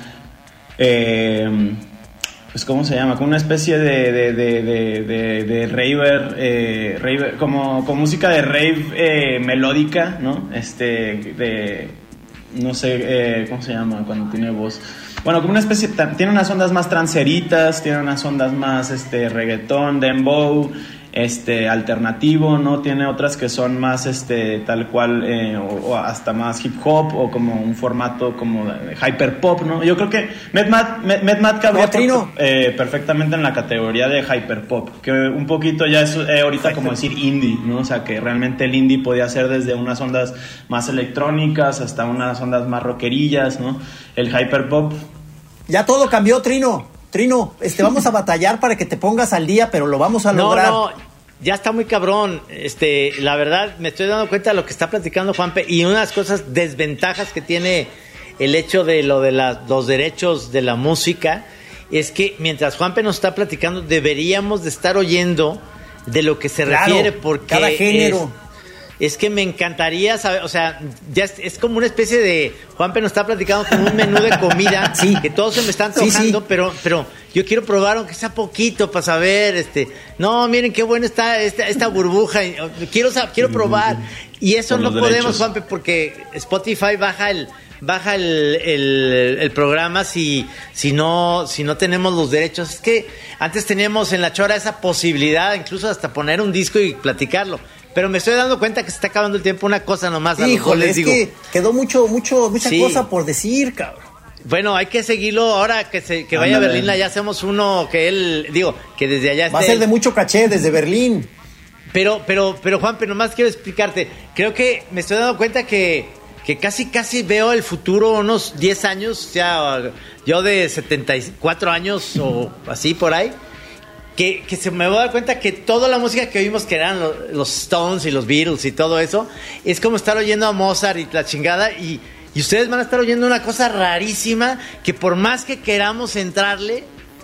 Eh, pues ¿cómo se llama? Como una especie de, de, de, de, de, de raver, eh, raver como, como música de rave eh, melódica, ¿no? Este, de... No sé, eh, ¿cómo se llama? Cuando tiene voz... Bueno, como una especie... Tiene unas ondas más transeritas, tiene unas ondas más este, reggaetón, dembow... este alternativo, ¿no? Tiene otras que son más este tal cual eh, o, o hasta más hip hop o como un formato como de hyper pop, ¿no? Yo creo que Meth Math Meth Math cabría no, eh, perfectamente en la categoría de hyper pop, que un poquito ya es eh, ahorita hyper. Como decir indie, ¿no? O sea, que realmente el indie podía ser desde unas ondas más electrónicas hasta unas ondas más rockerillas, ¿no? El hyper pop ya todo cambió, Trino. Trino, este, vamos a batallar para que te pongas al día, pero lo vamos a lograr. No, no, ya está muy cabrón. Este, la verdad, me estoy dando cuenta de lo que está platicando Juanpe y unas cosas, desventajas que tiene el hecho de lo de la, los derechos de la música, es que mientras Juanpe nos está platicando, deberíamos de estar oyendo de lo que se claro, refiere, porque cada género. Es, es que me encantaría saber, o sea, ya es, es como una especie de... Juanpe nos está platicando como un menú de comida, sí. que todos se me están tocando, sí, sí. pero pero yo quiero probar aunque sea poquito para saber, este, no, miren qué bueno está esta, esta burbuja, quiero quiero probar, y eso no podemos, derechos. Juanpe, porque Spotify baja el baja el, el, el programa si si no si no tenemos los derechos. Es que antes teníamos en La Chora esa posibilidad, incluso hasta poner un disco y platicarlo. Pero me estoy dando cuenta que se está acabando el tiempo. Una cosa nomás. Híjole, les es digo. que quedó mucho, mucho, mucha sí. cosa por decir, cabrón. Bueno, hay que seguirlo ahora que se que vaya Ándale. a Berlín. Allá hacemos uno que él, digo, que desde allá esté. Va a ser de mucho caché desde Berlín. Pero, pero, pero Juanpe, nomás quiero explicarte. Creo que me estoy dando cuenta que, que casi, casi veo el futuro unos diez años. O sea, yo de setenta y cuatro años o así por ahí. Que, que se me voy a dar cuenta que toda la música que oímos, que eran los, los Stones y los Beatles y todo eso, es como estar oyendo a Mozart y la chingada, y, y ustedes van a estar oyendo una cosa rarísima que por más que queramos entrarle,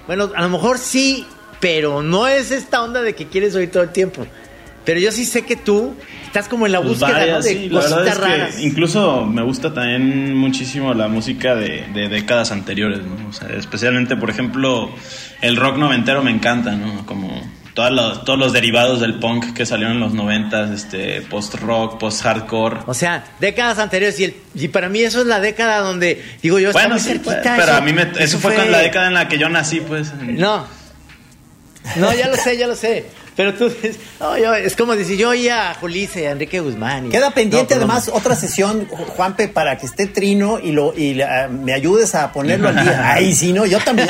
bueno, a lo mejor sí, pero no es esta onda de que quieres oír todo el tiempo. Pero yo sí sé que tú estás como en la Pues búsqueda, varias, ¿no? De sí, la cositas verdad es que raras. incluso me gusta también muchísimo la música de, de décadas anteriores, ¿no? O sea, especialmente, por ejemplo, el rock noventero me encanta, ¿no? Como todos los, todos los derivados del punk que salieron en los noventas, este, post-rock, post-hardcore. O sea, décadas anteriores. Y, el, y para mí eso es la década donde, digo yo, está Bueno, muy sí, cerquita. pues, pero eso, a mí me, eso, eso fue, con la década en la que yo nací, pues. No. No, ya lo sé, ya lo sé. Pero tú dices, no, yo, es como decir, yo oía a Julisse, a Enrique Guzmán. Y, Queda pendiente no, además otra sesión, Juanpe, para que esté Trino y lo y uh, me ayudes a ponerlo al día. Ay, sí, no, yo también.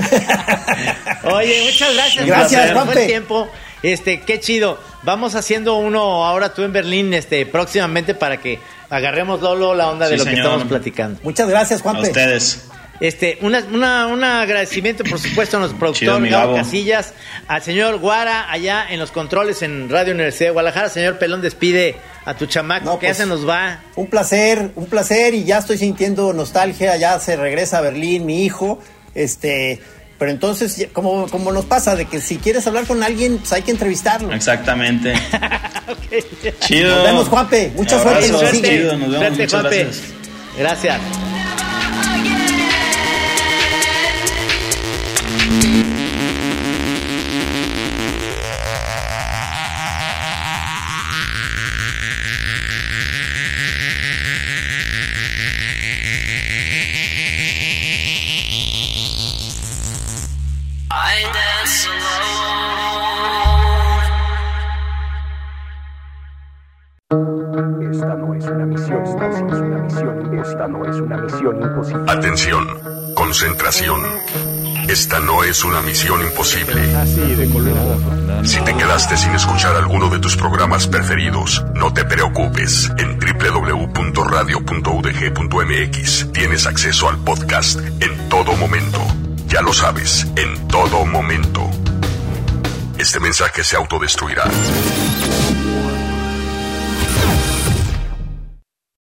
Oye, muchas gracias. Gracias, por Juanpe. el tiempo. Este, qué chido. Vamos haciendo uno ahora tú en Berlín, este, próximamente para que agarremos Lolo la onda de Sí, lo señor. que estamos platicando. Muchas gracias, A Juanpe. ustedes. Este, una, una, un agradecimiento, por supuesto, a nuestro Chido, productor mi Gabo Gabo. Casillas, al señor Guara, allá en los controles en Radio Universidad de Guadalajara. Señor Pelón, despide a tu chamaco, No, que pues, ya se nos va. Un placer, un placer, y ya estoy sintiendo nostalgia, ya se regresa a Berlín mi hijo, este, pero entonces, ya- como, como nos pasa, de que si quieres hablar con alguien, pues hay que entrevistarlo. Exactamente. Ok. Chido. Nos vemos, Juanpe, mucha Abrazo. suerte, nos Suerte, sigue. Chido, nos vemos, suerte, muchas Juanpe. gracias. Gracias. I dance alone. Esta no es una misión, esta no es una misión, esta no es una misión imposible. Atención, concentración. Esta no es una misión imposible. Así de colorado. Si te quedaste sin escuchar alguno de tus programas preferidos, no te preocupes. En doble u doble u doble u punto radio punto u d g punto m x tienes acceso al podcast en todo momento. Ya lo sabes, en todo momento. Este mensaje se autodestruirá.